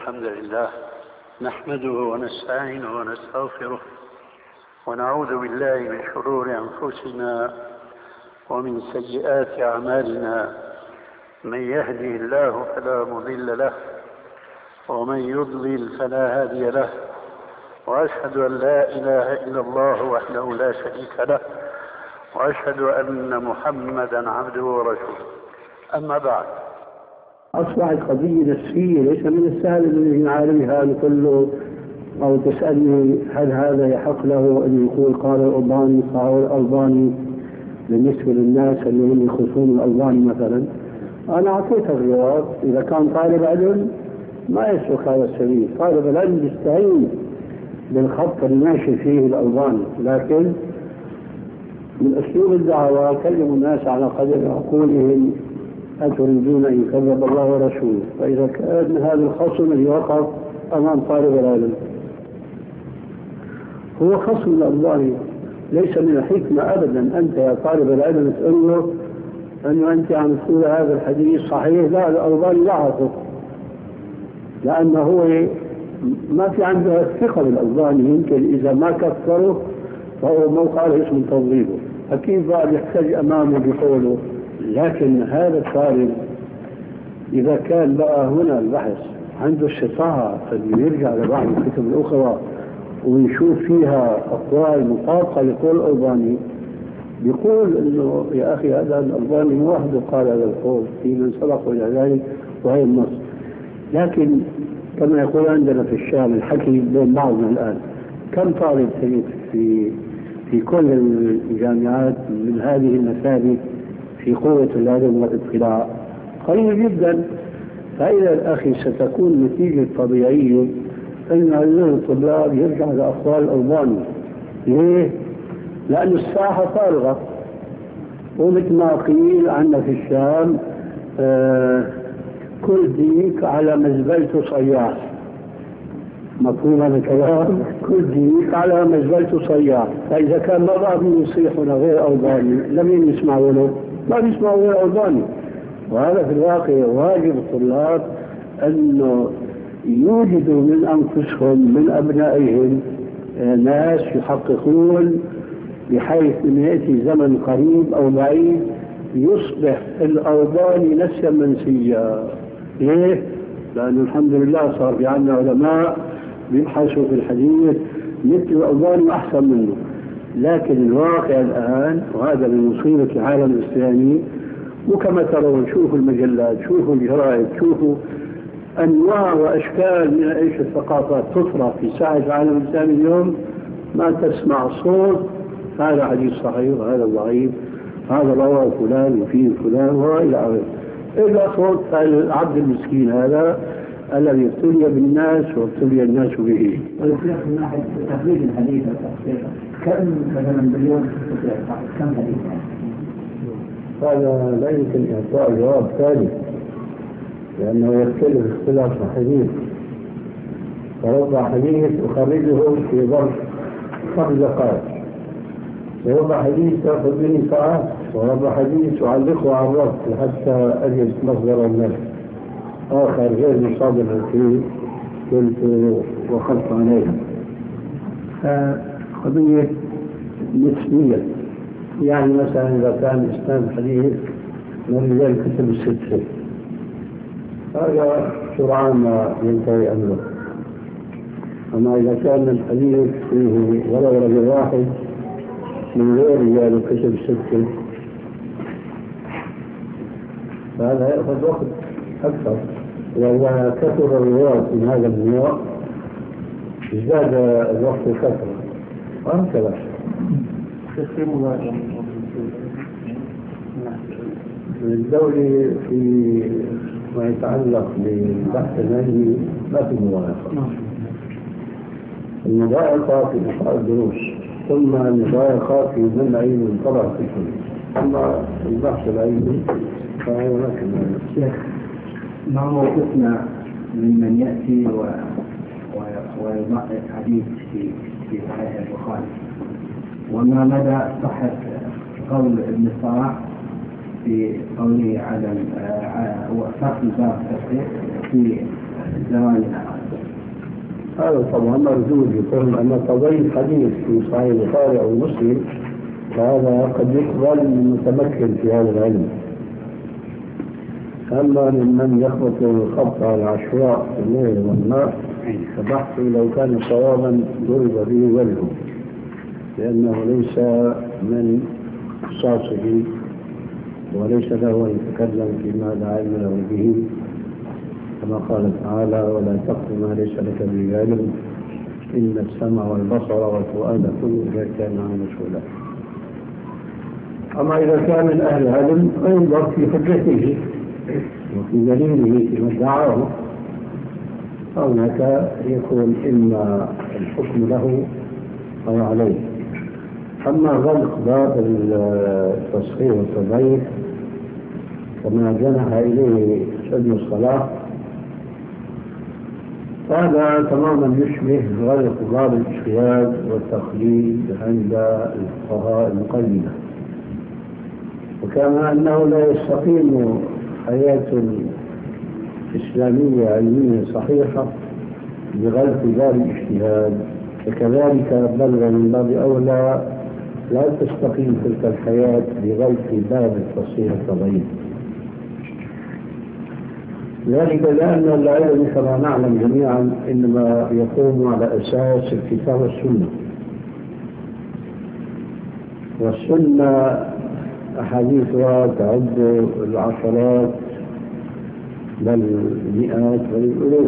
الحمد لله نحمده ونستعينه ونستغفره ونعوذ بالله من شرور أنفسنا ومن سيئات أعمالنا. من يهده الله فلا مضل له ومن يضلل فلا هادي له، وأشهد أن لا إله إلا الله وحده لا شريك له، وأشهد أن محمدا عبده ورسوله. أما بعد، أصبحت قضية نفسية ليس من السهل الذي نعالجها نقول أو تسألني هل هذا يحق له أن يقول قال الألباني قال الألباني بالنسبة للناس اللي هم يخصون الألباني مثلا. أنا أعطيت الجواب، إذا كان طالب علم ما يسلك هذا السبيل، طالب العلم يستعين بالخط الماشي فيه الألباني، لكن من أسلوب الدعوة كلموا الناس على قدر عقولهم. أتريدون أن يكذب الله ورسوله؟ فإذا كان هذا الخصم اللي وقف أمام طالب العلم هو خصم الألباني، ليس من الحكمة أبدا أنت يا طالب العلم تقول له أنه أنت عم تقول هذا الحديث صحيح. لا، الألباني ضعفه، لأنه هو ما في عنده الثقة بالألباني. يمكن إذا ما كفره فهو موقع له اسم تضريبه، أكيد بعد يحتاج أمامه بقوله. لكن هذا الطالب إذا كان بقى هنا البحث عنده استطاعة أن يرجع لبعض الكتب الأخرى ويشوف فيها أقوال مطابقة لقول الألباني، يقول إنه يا أخي هذا الألباني وحده قال هذا القول، في من سبق إلى ذلك وهي النص. لكن كما يقول عندنا في الشام الحكي بين بعضنا الآن، كم طالب تجد في كل الجامعات من هذه المثابة في قوة العلم والاطلاع؟ قليل جدا. فإذا الأخي ستكون نتيجة طبيعية أن هؤلاء الطلاب يرجع لأقوال الألباني. ليه؟ لأن الساحة فارغة، ومثل ما قيل عندنا في الشام كل ديك على مزبلته صياح. مفهوم هذا الكلام؟ كل ديك على مزبلته صياح. فإذا كان ما بعض يصيحنا غير ألباني لم يسمعوا له، ما بيسمعوا غير ألباني. وهذا في الواقع واجب الطلاب أنه يوجدوا من أنفسهم من أبنائهم ناس يحققون، بحيث أن يأتي زمن قريب أو بعيد يصبح الألباني نسيا منسيا. ليه؟ لأنه الحمد لله صار في عندنا علماء بيبحثوا في الحديث مثل الألباني وأحسن منه. لكن الواقع الآن، وهذا من مصيبة العالم الإسلامي، وكما ترون شوفوا المجلات، شوفوا الجرائد، شوفوا أنواع وأشكال من عيش الثقافات تطرح في ساحة العالم الإسلامي اليوم، ما تسمع صوت هذا حديث صحيح وهذا ضعيف، هذا رواه فلان وفيه فلان وإلى آخره، إلا صوت العبد المسكين هذا الذي ابتلي بالناس وابتلي الناس به. من ناحية تخريج الحديث كم مثلا باليوم كم حديث؟ هذا لا يمكن إعطاء جواب ثاني، لأنه يختلف اختلاف الحديث. فربع حديث أخرجه في ظرف 5 دقائق، وربع حديث تأخذ مني ساعات، وربع حديث أعلقه على الربط حتى أجد مصدر النفس آخر غير مصادر فيه كنت وخلت عليها. فقضية نسبية، يعني مثلا إذا كان إسناد حديث من رجال الكتب الستة هذا سرعان ما ينتهي أمره. أما إذا كان الحديث فيه ولو رجل واحد من غير رجال الكتب الستة فهذا يأخذ وقت أكثر. وإذا كثر الرواة من هذا النوع ازداد الوقت كثرة وهكذا. الدولة في ما يتعلق بالبحث العلمي ما في مضايقة. المضايقة في إلقاء الدروس، ثم المضايقة في منع من طبع الكتب. أما البحث العلمي فهو لكن شيخ، ما موقفنا ممن يأتي ويضعف حديث في صحيح البخاري؟ وما مدى صحة قول ابن الصلاح في قوله عدم وفق الباب في زماننا؟ هذا طبعا مردود، يكون أن تضيف حديث في صحيح البخاري أو مسلم فهذا قد يقبل من متمكن في هذا العلم. أما ممن يخبط الخبط على العشواء في الليل والنهار فبحثه لو كان صوابا ضرب به وجهه، لأنه ليس من اختصاصه وليس له أن يتكلم فيما لا علم له به، كما قال تعالى: ولا تقف ما ليس لك به علم إن السمع والبصر والفؤاد كل ذلك كان عنه مسؤولا. أما إذا كان من أهل العلم فينظر في حجته وفي دليله فيما ادعاه، فهناك يكون إما الحكم له أو عليه. أما غلق باب التصحيح والتضعيف كما جنح إليه ابن الصلاح هذا تماما يشبه غلق باب الاجتهاد والتقليد عند الفقهاء المقلدة، وكما أنه لا يستقيم حياة إسلامية علمية صحيحة بغلق باب الاجتهاد، فكذلك بل من باب أولى لا تستقيم تلك الحياة بغلق باب التصحيح والتضعيف. ذلك لأن العلم كما نعلم جميعا إنما يقوم على أساس الكتاب والسنة، والسنة أحاديثها تعد العشرات بل مئات بل الألوف،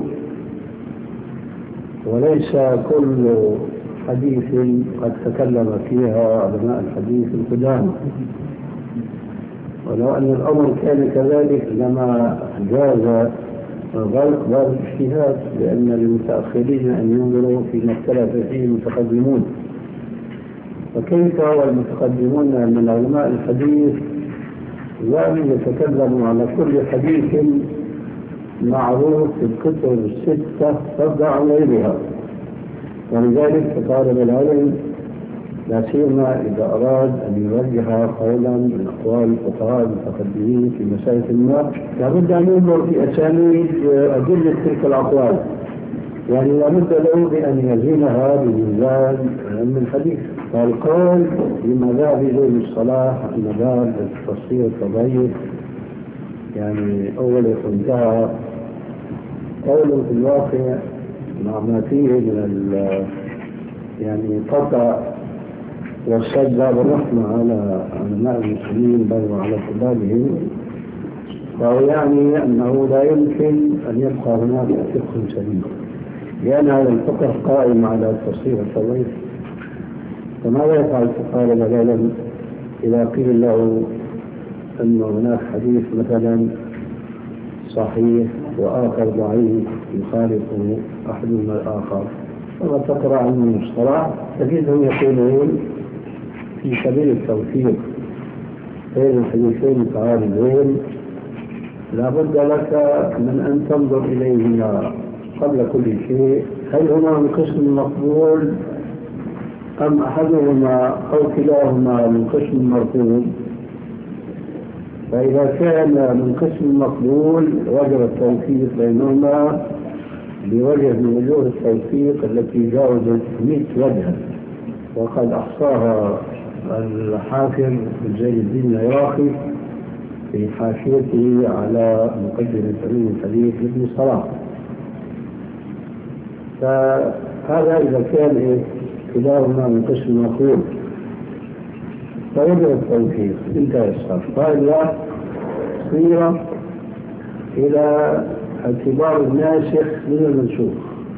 وليس كل حديث قد تكلم فيها علماء الحديث القدامى. ولو أن الأمر كان كذلك لما جاز غلق باب الاجتهاد، لأن للمتأخرين أن ينظروا فيما اختلف فيه المتقدمون، فكيف والمتقدمون من علماء الحديث لم يتكلموا على كل حديث معروف في الكتب الستة فضلا عن غيرها. ولذلك طالب العلم لا سيما إذا أراد أن يوجه قولا من أقوال الفقهاء المتقدمين في مسائل ما لابد أن ينظر في أسانيد أدلة تلك الأقوال، يعني لابد له بأن يزينها بميزان علم الحديث. فالقول بمذهب ابن الصلاح أن باب التصحيح والتضعيف يعني أول انتهى قول في الواقع مع ما فيه من يعني قطع والسد بالرحمة على علماء المسلمين بل وعلى طلابهم، وهو يعني أنه لا يمكن أن يبقى هناك فقه سليم، لأن هذا الفقه قائم على التصحيح والتضعيف. فماذا يفعل طالب العلم إذا قيل له أن هناك حديث مثلا صحيح وآخر ضعيف يخالفه أحدهما الآخر؟ فما تقرأ عنه المصطلح تجدهم يقولون في سبيل التوفيق بين الحديثين متعارضين لا بد لك من أن تنظر إليهما قبل كل شيء، هل هما من قسم مقبول أم أحدهما أو كلاهما من قسم مرفوض؟ فإذا كان من قسم مقبول وجب التوفيق بينهما بوجه من وجوه التوفيق التي جاوزت 100 وجها، وقد أحصاها الحافظ زين الدين العراقي في حاشيته على مقدمة علم الحديث لابن الصلاح. فهذا إذا كان كلاهما من قسم مقبول فوجب التوفيق انتهى الصف. فإذا صير إلى اعتبار الناسخ من المنسوخ،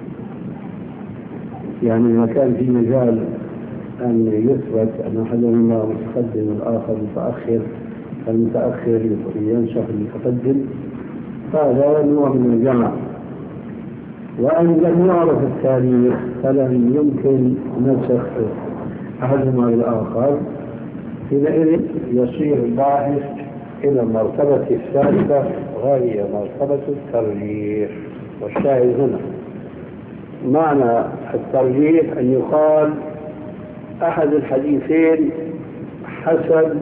يعني إذا كان في مجال أن يثبت أن أحدهما متقدم والآخر متأخر، المتأخر ينسخ المتقدم، فهذا نوع من الجمع. وأن لم يعرف التاريخ فلن يمكن نسخ أحدهما بالآخر، حينئذ يصير الباحث إلى المرتبة الثالثة وهي مرتبة الترجيح. والشاهد هنا معنى الترجيح أن يقال أحد الحديثين حسن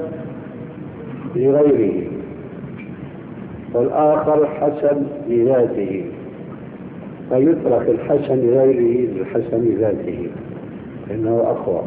لغيره والآخر حسن لذاته، فيترك الحسن لغيره للحسن ذاته إنه أقوى.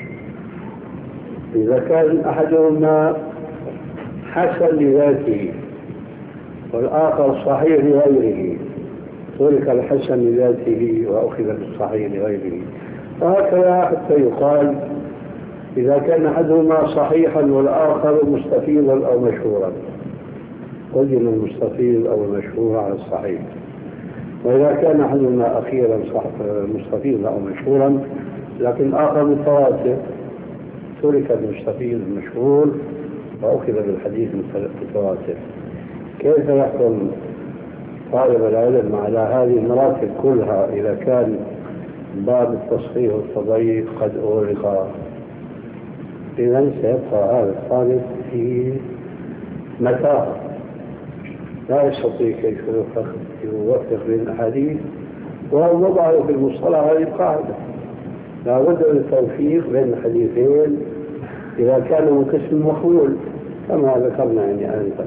إذا كان أحدهما حسن لذاته والآخر صحيح لغيره ترك الحسن لذاته وأخذ بالصحيح لغيره. وهكذا حتى يقال إذا كان أحدهما صحيحا والآخر مستفيضا أو مشهورا قدم المستفيض أو المشهور على الصحيح، وإذا كان أحدهما أخيرا مستفيضا أو مشهورا لكن آخر متواتر ترك المستفيض المشهور وأخذ بالحديث المتواتر. كيف يحكم طالب العلم على هذه المراتب كلها إذا كان باب التصحيح والتضعيف قد أغلق؟ إذن سيبقى هذا الطالب في متاهة لا يستطيع كيف يوفق بين الأحاديث، وهو وضعه في المصطلح هذه القاعدة لا بد من التوفيق بين الحديثين إذا كانوا من قسم مخلول كما ذكرنا يعني آنفا.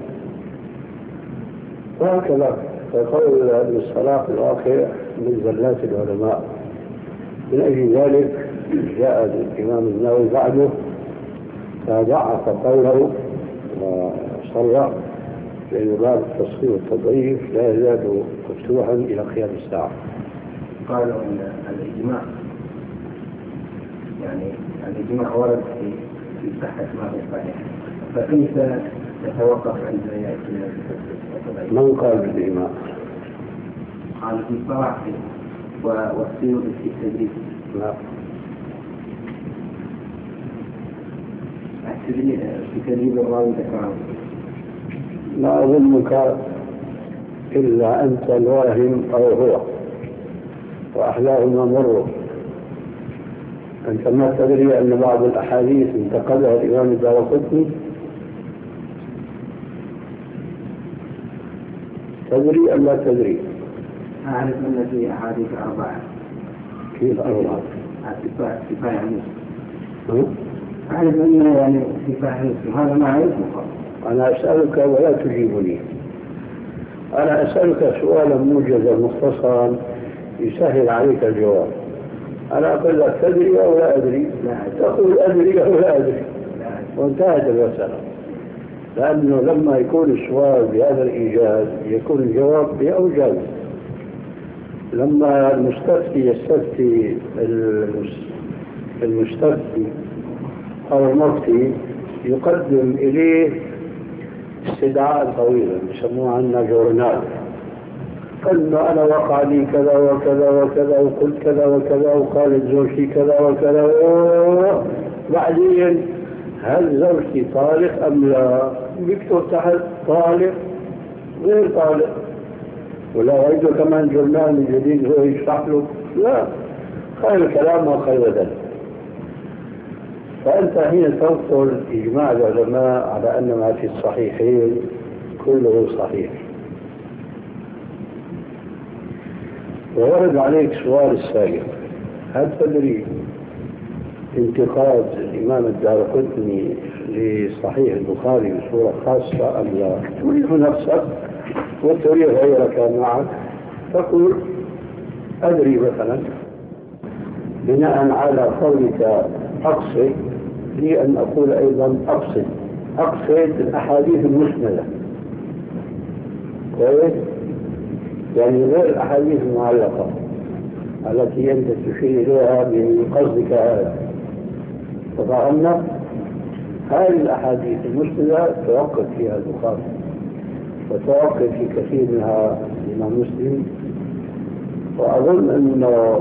وهكذا فقول ابن الصلاح الواقع من زلات العلماء. من أجل ذلك جاء الإمام النووي بعده فضعف قوله وصرح لأن باب التصحيح والتضعيف لا يزال مفتوحا إلى قيام الساعة. قالوا الإجماع يعني الإجماع ورد في صحة ما هو صحيح، فكيف يتوقف عند يأتي؟ من قال بالإجماع؟ قال في الصلاح والسيوط في التدريب. لا، في تدريب الراوي تكرار. لا أظنك إلا أنت الواهم أو هو، وأحلاهما مر. أنت ما تدري أن بعض الأحاديث انتقدها الإمام الدارقطني؟ تدري أم لا تدري؟ أعرف أن في أحاديث 4. كيف 4؟ كفاية مسلم. أعرف أن يعني كفاية مسلم، هذا ما أعرفه. أنا أسألك ولا تجيبني. أنا أسألك سؤالا موجزا مختصرا يسهل عليك الجواب. أنا أقول لك تدري أو لا أدري؟ تقول أدري أو لا أدري، وانتهت المسألة. لأنه لما يكون السؤال بهذا الإيجاز يكون الجواب بأوجاز. لما المستفتي يستفتي المستفتي أو المفتي يقدم إليه استدعاء طويلا يسموه عنا جورنال، قلنا أنا وقع لي كذا وكذا وكذا وقلت كذا وكذا وقالت زوجتي كذا وكذا، بعدين هل زوجتي طالق أم لا؟ بيكتب تحت طالق غير طالق، ولا يجب كمان جورنال من جديد هو يشرح له؟ لا، خير الكلام وخير ذلك. فأنت حين تنقل إجماع العلماء على أن ما في الصحيحين كله صحيح، وورد عليك سؤال السائل: هل تدري انتقاد الإمام الدارقطني لصحيح البخاري بصورة خاصة أم لا؟ تريح نفسك وتريح غيرك معك، تقول أدري مثلا بناء على قولك أقصد لي أن أقول أيضا أقصد الأحاديث المسندة، كويس؟ يعني غير الأحاديث المعلقة التي أنت تشير إليها بقصدك هذا. ففهمنا هذه الأحاديث المسندة توقف فيها البخاري وتوقف في كثير منها الإمام مسلم. وأظن أنه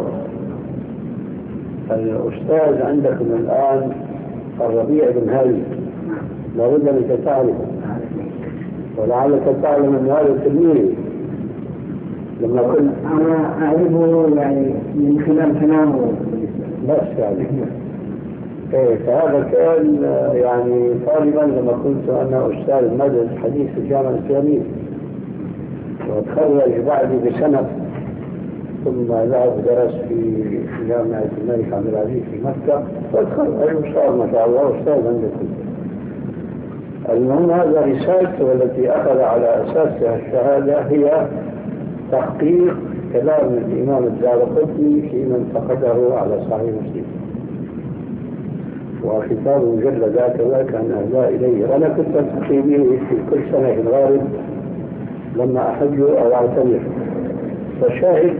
الأستاذ عندكم الآن الربيع بن هادي لابد أنك تعرفه، ولعلك تعلم أن هذا التلميذ لما كنت أنا أعرفه يعني من خلال كلامه بس يعني فهذا كان يعني طالبا لما كنت أنا أستاذ مدرسة حديث في الجامعة الإسلامية، وتخرج بعدي بسنة، ثم ذهب درس في جامعة الملك عبد العزيز في مكة، وتخرج أستاذ ما شاء الله أستاذ عندكم. المهم هذا رسالته التي أخذ على أساسها الشهادة هي تحقيق كلام الإمام الدارقطني فيما انتقده على صحيح مسلم، وكتاب مجلد هكذا كان أهدى إلي، أنا كنت ألتقي به في كل سنة في الغالب لما أحج أو أعتمر. فشاهد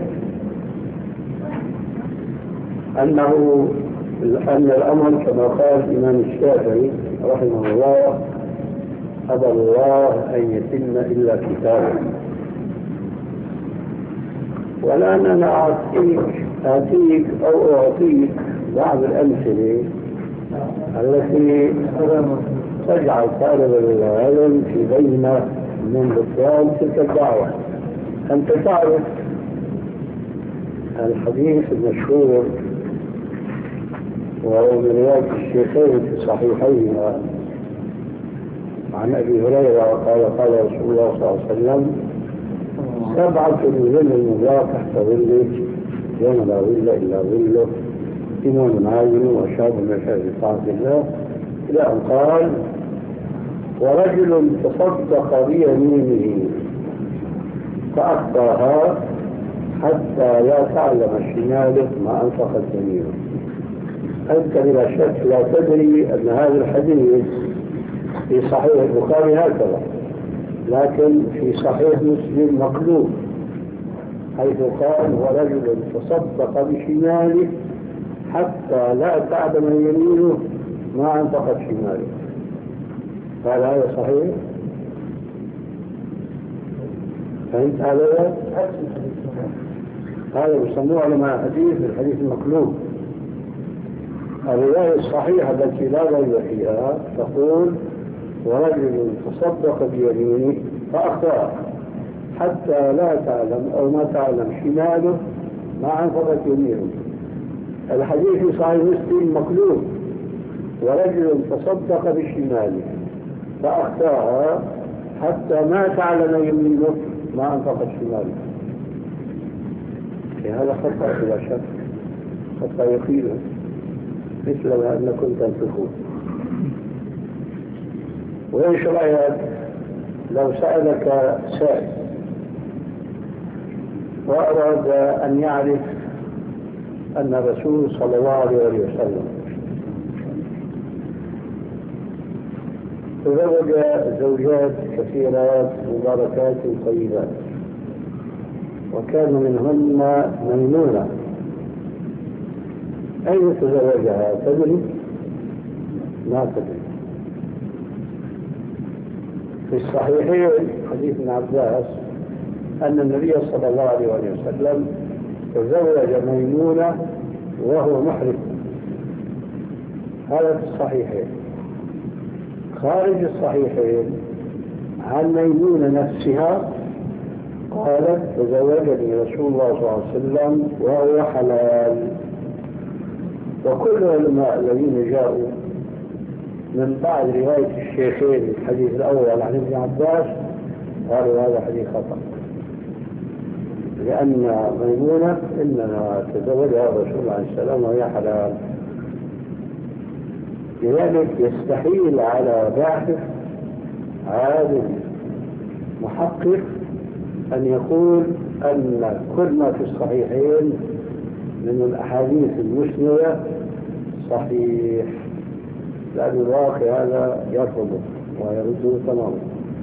أن الأمر كما قال الإمام الشافعي رحمه الله: أبى الله أن يتم إلا كتابه. والآن أنا آتيك أو أعطيك بعض الأمثلة التي تجعل طالب العلم في بينة من بطلان تلك الدعوة. أنت تعرف الحديث المشهور وهو من رواية الشيخين في صحيحيهما عن أبي هريرة قال رسول الله صلى الله عليه وسلم: 7 يظل الله تحت ظله يوم لا ظل إلا ظله، إمام عالم وشاب من شهر طاعة الله، إلى أن قال: ورجل تصدق بيمينه فأخفاها حتى لا تعلم شماله ما أنفقت يمينه. أنت بلا شك لا تدري أن هذا الحديث في صحيح البخاري هكذا، لكن في صحيح مسلم مقلوب، حيث قال: ورجل تصدق بشماله حتى لا تعلم يمينه ما أنفقت شماله. قال هذا صحيح؟ فهمت هذا؟ هذا يسموه علماء الحديث الحديث المقلوب. الرواية الصحيحة التي لا ريب فيها تقول: ورجل تصدق بيمينه فأخطأ حتى لا تعلم أو ما تعلم شماله ما أنفقت يمينه. الحديث في صحيح مسلم مقلوب: ورجل تصدق بشماله فأخطأها حتى ما تعلم يمينه ما أنفقت شماله. هذا خطأ بلا شك، خطأ يقينا، مثل ما أنكم تنفقون. وإيش رأيك لو سألك سائل وأراد أن يعرف أن الرسول صلى الله عليه وسلم تزوج زوجات كثيرات مباركات طيبات، وكان منهن ميمونة، أين تزوجها؟ تدري؟ ما تدري. في الصحيحين حديث ابن عباس أن النبي صلى الله عليه وسلم تزوج ميمونة وهو محرم، هذا في الصحيحين. خارج الصحيحين عن ميمونة نفسها قالت: تزوجني رسول الله صلى الله عليه وسلم وهو حلال. وكل العلماء الذين جاءوا من بعد رواية الشيخين الحديث الأول عن ابن عباس قالوا هذا حديث خطأ، لأن ميمونة إنما تزوجها الرسول عليه السلام وهي حلال. لذلك يستحيل على باحث عالم محقق أن يقول أن كل ما في الصحيحين من الأحاديث المسندة صحيح، لأن الواقع هذا يرفضه ويرده تماما.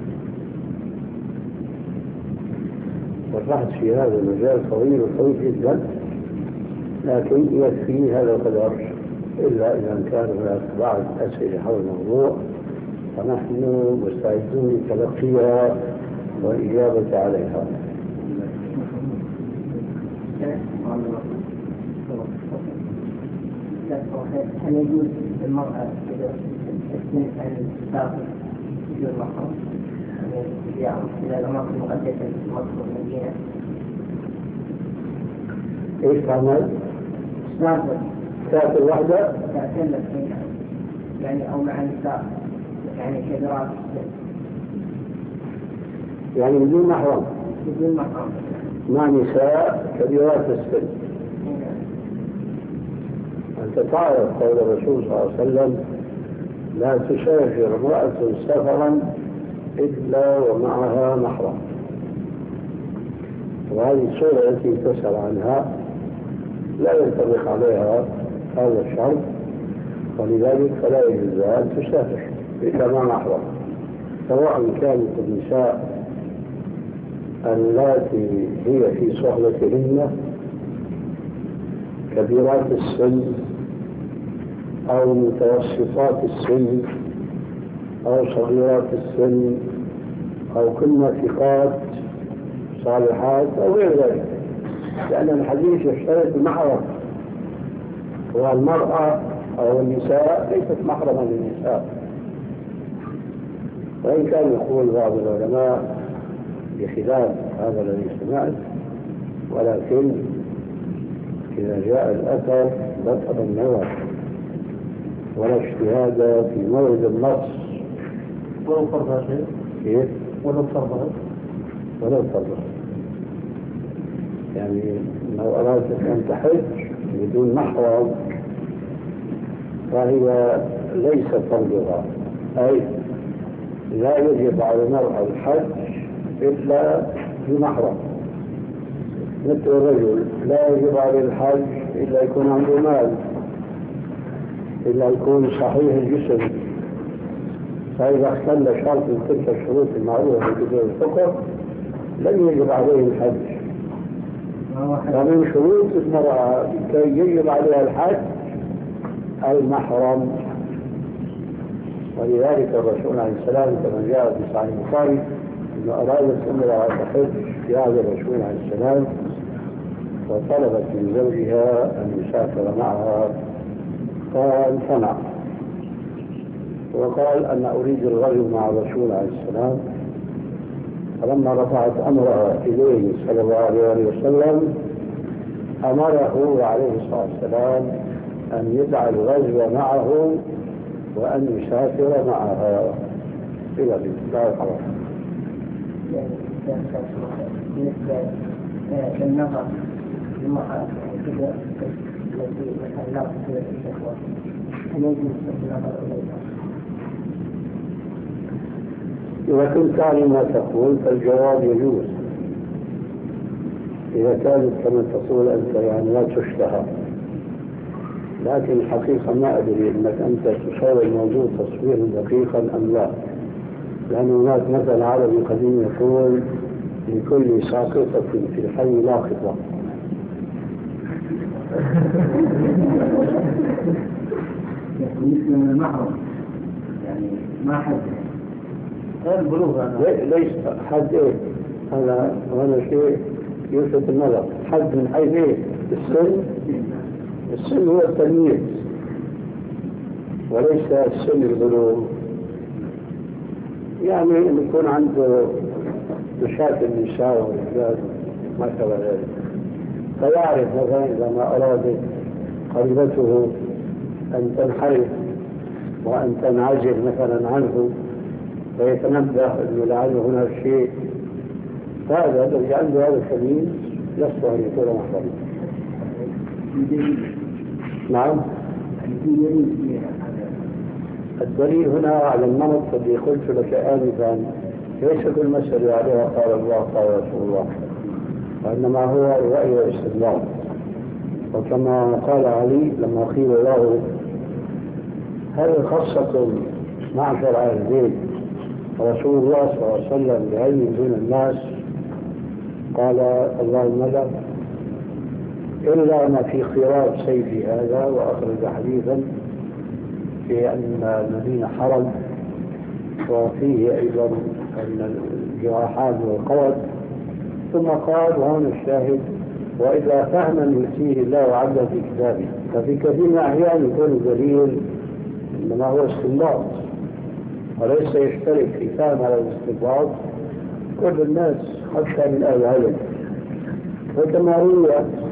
والبحث في هذا المجال طويل وطويل جدا، لكن يكفي هذا القدر، إلا إذا كان هناك بعض أسئلة حول الموضوع فنحن مستعدون لتلقيها والإجابة عليها. هل يجوز للمرأة أن تسافر بدون محرم إلى الأماكن المقدسة في مصر والمدينة؟ إيش تعمل؟ تسافر وحدة؟ تأتلف يعني أو مع نساء يعني كدراسة، يعني بدون محرم، بدون محرم مع نساء كبيرات السن. أنت تعرف قول الرسول صلى الله عليه وسلم: لا تسافر امرأة سفرا إلا ومعها محرم. وهذه الصورة التي تسأل عنها لا ينطبق عليها هذا الشرط، ولذلك فلا يجوز أن تسافر إلا مع محرم، سواء كانت النساء اللاتي هي في صحبتهن كبيرات السن أو متوسطات السن أو صغيرات السن أو كن ثقات صالحات أو غير ذلك، لأن الحديث يشترط المحرم، والمرأة أو النساء ليست محرما للنساء. وإن كان يقول بعض العلماء بخلاف هذا الذي سمعت، ولكن إذا جاء الأثر بطل النظر ولا اجتهاد في مورد النص. ولو فرضها شيء؟ كيف؟ ولو فرضها؟ ولو فرضها، يعني لو أرادت أن تحج بدون محرم فهي ليس فرضها، أي لا يجب على المرأة الحج إلا بمحرم، مثل الرجل لا يجب عليه الحج إلا يكون عنده مال، إلا يكون صحيح الجسم. فإذا اختل شرط من تلك الشروط المعروفة في كتاب الفقه لم يجب عليه الحج. ومن شروط المرأة كي يجب عليها الحج المحرم، ولذلك الرسول عليه السلام كما جاء في صحيح البخاري أنه أرادت امرأة تحج في هذا الرسول عليه السلام وطلبت من زوجها أن يسافر معها، قال فنعم، وقال أن أريد الغزو مع الرسول عليه السلام. فلما رفعت أمرها إليه صلى الله عليه وسلم أمره عليه الصلاة والسلام أن يدع الغزو معه وأن يسافر معها إلى لا الحرام. بالنسبة للنظر للمرأة كذا التي مثلا نظر في الإخوة هل يجوز النظر إليها؟ إذا كنت تعلم ما تقول فالجواب يجوز، إذا كانت كما تقول أنت يعني لا تشتهى، لكن الحقيقة ما أدري أنك أنت تصور الموضوع تصويرا دقيقا أم لا، لأن هناك مثل عربي قديم يقول لكل ساقطة في الحي لاقطة. بالنسبة للمحرم يعني ما حد ليس حد إيه؟ هذا شيء يلفت النظر. حد من حيث إيه؟ السن هو التمييز وليس السن البلوغ، يعني أن يكون عنده مشاكل النساء والرجال ما شابه ذلك، فيعرف مثلا إذا ما أرادت قريبته أن تنحرف وأن تنعزل مثلا عنه فيتنبه أنه لعله هناك شيء، فهذا الذي عنده هذا التمييز يصلح أن يكون محرما. نعم، الدليل هنا على النمط الذي قلت لك آنفا، ليس كل مسألة عليها قال الله قال رسول الله، وإنما هو الرأي والاستدلال. وكما قال علي لما قيل له هل خاصة معشر أهل البيت رسول الله صلى الله عليه وسلم بعلم دون الناس؟ قال اللهم لا، إلا ما في خراج سيفي هذا، وأخرج حديثا في أن المدينة حرم وفيه أيضا أن الجراحات والقوت، ثم قال وهنا الشاهد وإذا فهما يؤتيه الله عز في كتابه. ففي كثير من الأحيان يكون الدليل إنما هو استنباط وليس يشترك في فهم على الاستنباط كل الناس حتى من أهل العلم. وكما روي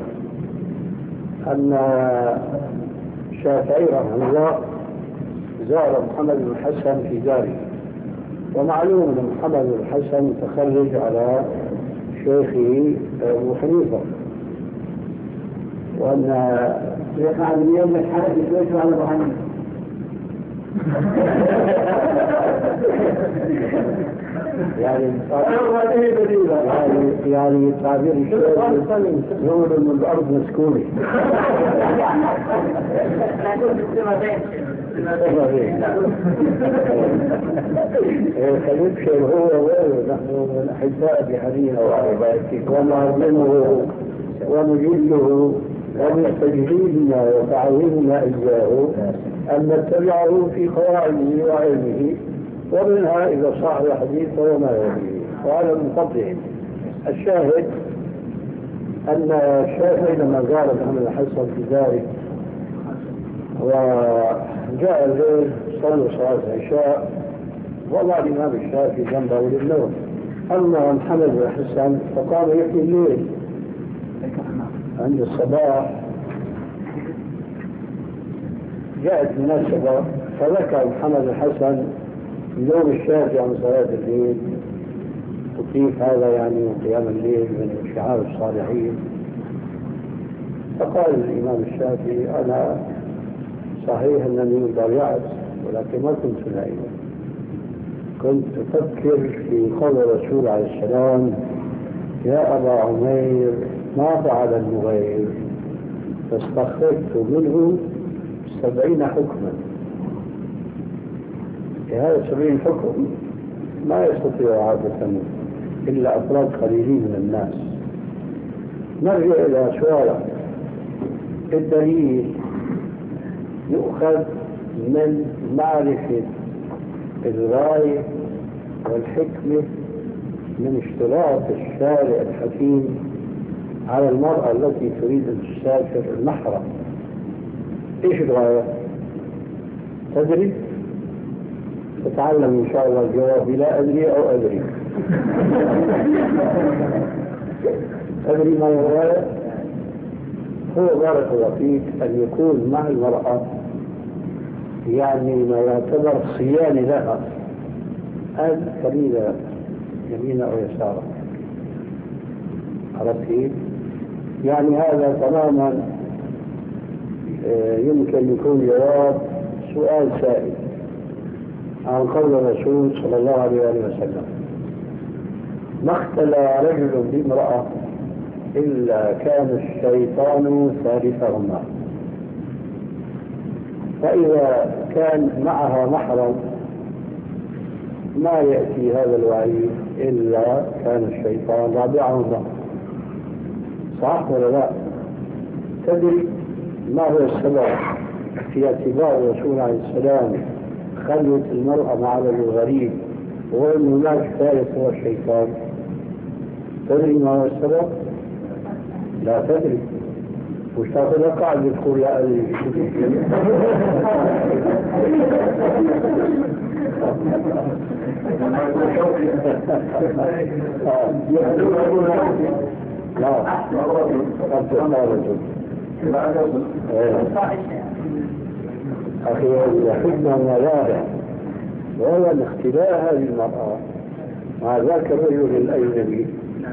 أن الشافعي رحمه الله زار محمد بن الحسن في داره، ومعلوم أن محمد بن الحسن تخرج على شيخه أبو حنيفة، وأن يقع اليوم الحرج يتوجه على أبو حنيفة. يعني يعني تعبير الشيخ يقول ان الارض مسكونه. فنبشر هو وغيره، نحن من احباء بحديث ونعظمه ونجله ومن تجهيزنا وتعظيمنا اياه ان نتبعه في قواعده وعلمه، ومنها اذا صح الحديث وما يليه. وعلى المنقطع الشاهد ان الشافعي لما زار محمد الحسن في ذلك وجاء الليل صلوا صلاه العشاء، وضع الامام الشافعي جنبه للنوم. اما محمد الحسن فقام يحيي الليل. عند الصباح جاءت مناسبة فذكر محمد الحسن يوم الشافعي عن صلاة الليل، وكيف هذا يعني قيام الليل من شعار الصالحين. فقال الإمام الشافعي أنا صحيح أنني ضيعت، ولكن ما كنت نائما، كنت أفكر في قول الرسول عليه السلام يا أبا عمير ما فعل المغير، فاستخرجت منه 70 حكما. هذا 70 حكم ما يستطيع عادة إلا أفراد قليلين من الناس. نرجع إلى سؤال الدليل يؤخذ من معرفة الغاية والحكمة من اشتراط الشارع الحكيم على المرأة التي تريد أن تسافر المحرم. إيش الغاية؟ تدري؟ تتعلم إن شاء الله الجواب لا أدري أو أدري. أدري ما هي الغاية؟ هو بارك الله فيك أن يكون مع المرأة يعني ما يعتبر صيانة لها، أن تميل يمينا أو يسارا. عرفتي؟ يعني هذا تماما يمكن يكون جواب سؤال سائل عن قول الرسول صلى الله عليه وسلم ما اختلى رجل بامرأة إلا كان الشيطان ثالثهما. فإذا كان معها محرم ما يأتي هذا الوعيد إلا كان الشيطان رابعهما. صح ولا لا؟ تدري ما هو السبب في اعتبار الرسول عليه السلام خلوة المرأة مع رجل غريب وأن هناك ثالث هو الشيطان؟ تدري ما هو السبب؟ لا تدري. وش تاخذ قاعد تقول لا أدري. لا أخي الحكمة ملاذة، وهو الاختلاء هذه المرأة مع ذاك الرجل الأجنبي.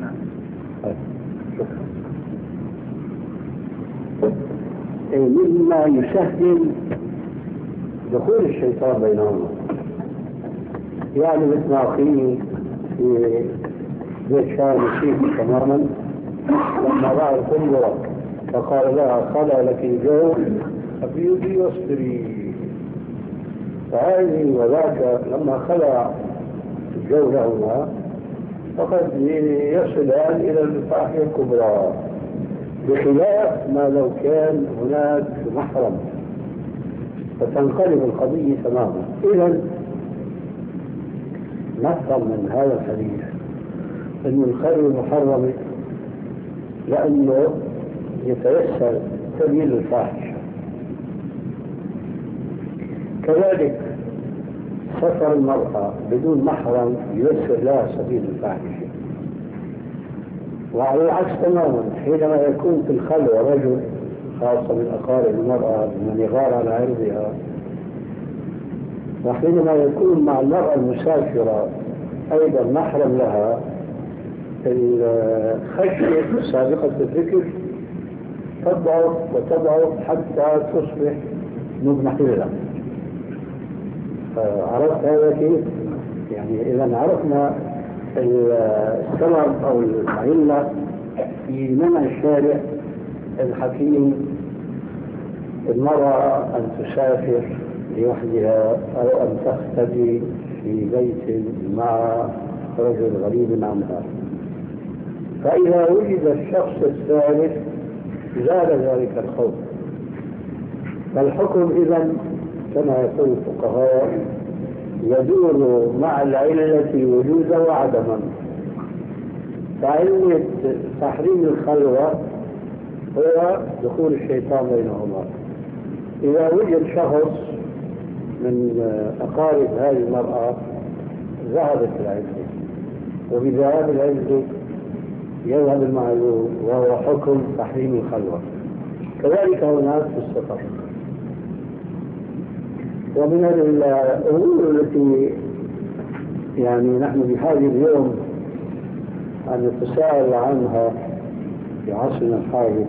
مما يسهل دخول الشيطان بينهما. يعني مثل أخيه في بيت شام الشيخ تماما لما رأى القنبرة فقال لها خلى لك الجو أبيضي واصبري. فهذه وذاك لما خلع الجو لهما فقد يصلان إلى الفاحشة الكبرى، بخلاف ما لو كان هناك محرم فتنقلب القضية تماما. إذن نفهم من هذا الحديث أن الخلوة المحرمة لأنه يتيسر تبيين الفاحشة. كذلك سفر المرأة بدون محرم ييسر لها سبيل الفاحشة. وعلى العكس تماما حينما يكون في الخلوة رجل خاصة من أقارب المرأة من يغار على عرضها، وحينما يكون مع المرأة المسافرة أيضا محرم لها، الخشية سابقة الذكر تضعف وتضعف حتى تصبح مضمحلة. عرفت هذا كيف؟ يعني إذا عرفنا السبب أو العلة في منع الشارع الحكيم المرأة أن تسافر لوحدها أو أن تختبي في بيت مع رجل غريب عنها. فإذا وجد الشخص الثالث زال ذلك الخوف. فالحكم إذن كما يقول الفقهاء يدور مع العلة وجودا وعدما. فعلة تحريم الخلوة هو دخول الشيطان بينهما. إذا وجد شخص من أقارب هذه المرأة ذهبت العلة، وبذهاب العلة يذهب المعلوم وهو حكم تحريم الخلوة. كذلك هناك في السفر. ومن الأمور التي يعني نحن بحاجة اليوم أن نتساءل عنها في عصرنا الحالي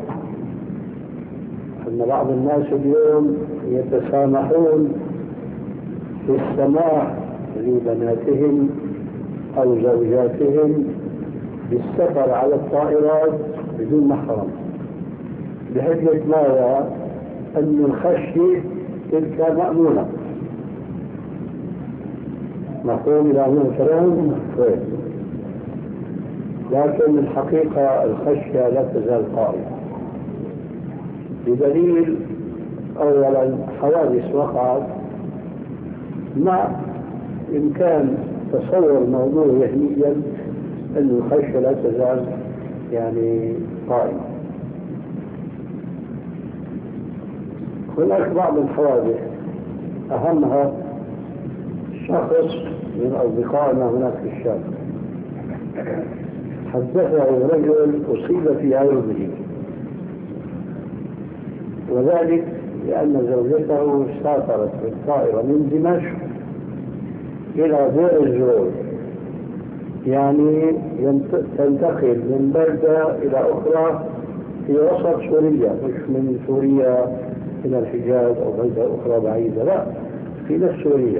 أن بعض الناس اليوم يتسامحون في السماح لبناتهم أو زوجاتهم بالسفر على الطائرات بدون محرم، بحجة ماذا؟ أن الخشية تلك مأمونة. مفهوم إلى هنا الكلام؟ لكن الحقيقة الخشية لا تزال قائمة بدليل أولا حوادث وقعت مع إمكان تصور الموضوع ذهنيا أن الخشية لا تزال يعني قائمة. هناك بعض الحوادث أهمها شخص من أصدقائنا هناك في الشام حدثه رجل أصيب في عرضه، وذلك لأن زوجته سافرت بالطائرة من دمشق إلى دير الزور، يعني تنتقل من بلدة إلى أخرى في وسط سوريا، مش من سوريا إلى الحجاز أو بلدة أخرى بعيدة، لا، في نفس سوريا.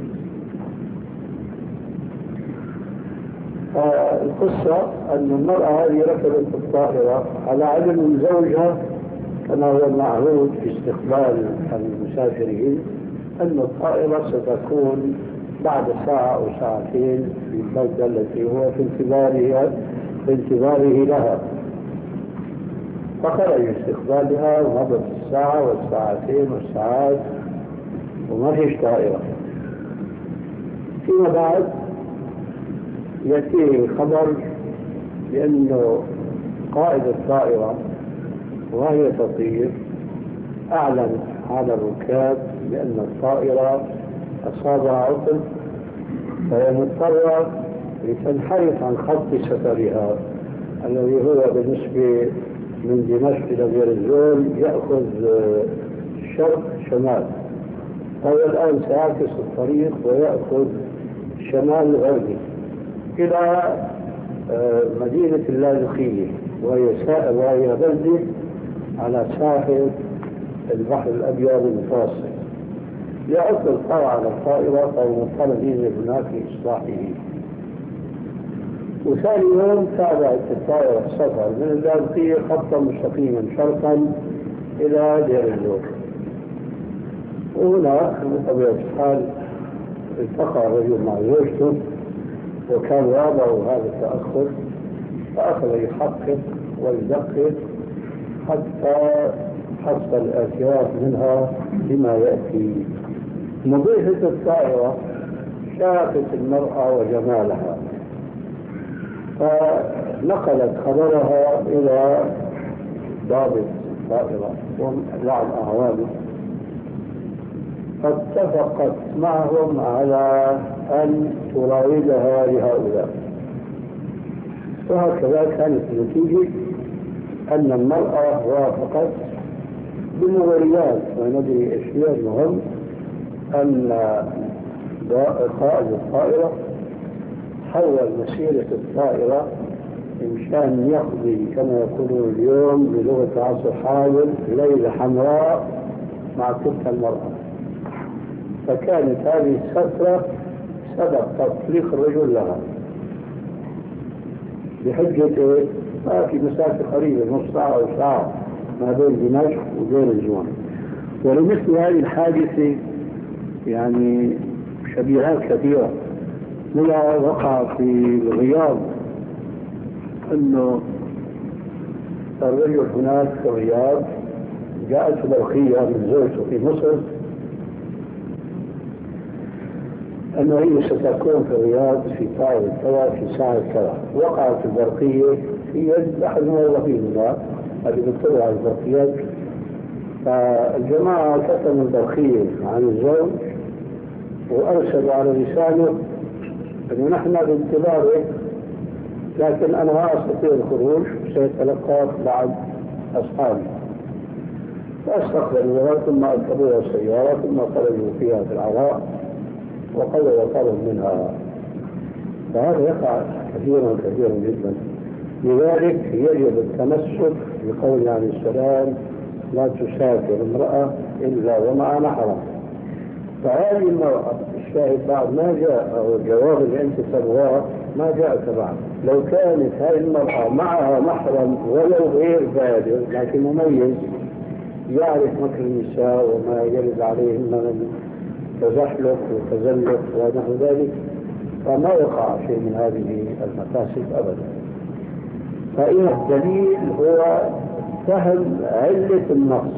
القصة أن المرأة هذه ركبت الطائرة على علم زوجها كما هو المعهود في استقبال المسافرين أن الطائرة ستكون بعد ساعة أو ساعتين في البلدة التي هو في انتظاره لها. فخرج استقبالها ومضت الساعة والساعتين والساعات وما فيش طائرة. فيما بعد يأتيه خبر بأنه قائد الطائرة وهي تطير أعلن على الركاب بأن الطائرة أصابها عطل فهي مضطرة لتنحرف عن خط سفرها الذي هو بالنسبة من دمشق إلى دير الزور يأخذ شرق شمال. هو الآن سيعكس الطريق ويأخذ شمال غربي إلى مدينة اللاذقية وهي بلدة على ساحل البحر الأبيض المتوسط. يعطل طبعا الطائرة فمضطر ينزل هناك لإصلاحه. وثاني يوم تابعت الطائرة السفر من اللاذقية خطا مستقيما شرقا إلى دير الزور. وهناك بطبيعة الحال التقى الرجل مع زوجته وكان واضع هذا التأخر، فأخذ يحقق ويدقق حتى حصل الآتيات منها بما يأتي. مضيفة الطائرة شافت المرأة وجمالها فنقلت خبرها إلى ضابط الطائرة ومعهم أعوانه، فاتفقت معهم على أن تراودها لهؤلاء. وهكذا كانت النتيجة أن المرأة وافقت بالنظريات. وندري الشيء المهم أن قائد الطائرة حول مسيرة الطائرة مشان يقضي كما يقولون اليوم بلغة العصر الحاضر ليلة حمراء مع تلك المرأة. فكانت هذه السفرة سبب تطليق الرجل لها بحجة إيه؟ ما في مسافة قريبة نص ساعة أو ساعة ما بين دمشق وبين الجوان. ولمثل هذه الحادثة يعني شبيهات كثيرة. منها وقع في الرياض أنه الرجل هناك في الرياض جاءت برقية من زوجته في مصر أنه هي ستكون في الرياض في طائرة كذا في ساعة كذا. وقعت البرقية في يد أحد الموظفين هنا اللي بيطلع على البرقيات، فالجماعة كتموا البرقية عن الزوج وأرسلوا على لسانه أنه نحن بانتظاره لكن أنا ما أستطيع الخروج سيتلقى بعض أصحابي. فاستقبلوها ثم أركبوها السيارة ثم خرجوا فيها في العراء وقضوا وطلب منها. فهذا يقع كثيرا كثيرا جدا. لذلك يجب التمسك بقول عليه السلام لا تسافر امرأة إلا ومع محرم. فهذه المرأة الشاهد بعد ما جاء أو الجواب اللي أنت تبغاه ما جاء تبعا. لو كانت هذه المرأة معها محرم ولو غير بالغ لكن مميز يعرف مكر النساء وما يرد عليهم من تزحلق وتزلق ونحو ذلك فما يقع شيء من هذه المفاسد أبدا. فإن الدليل هو فهم علة النص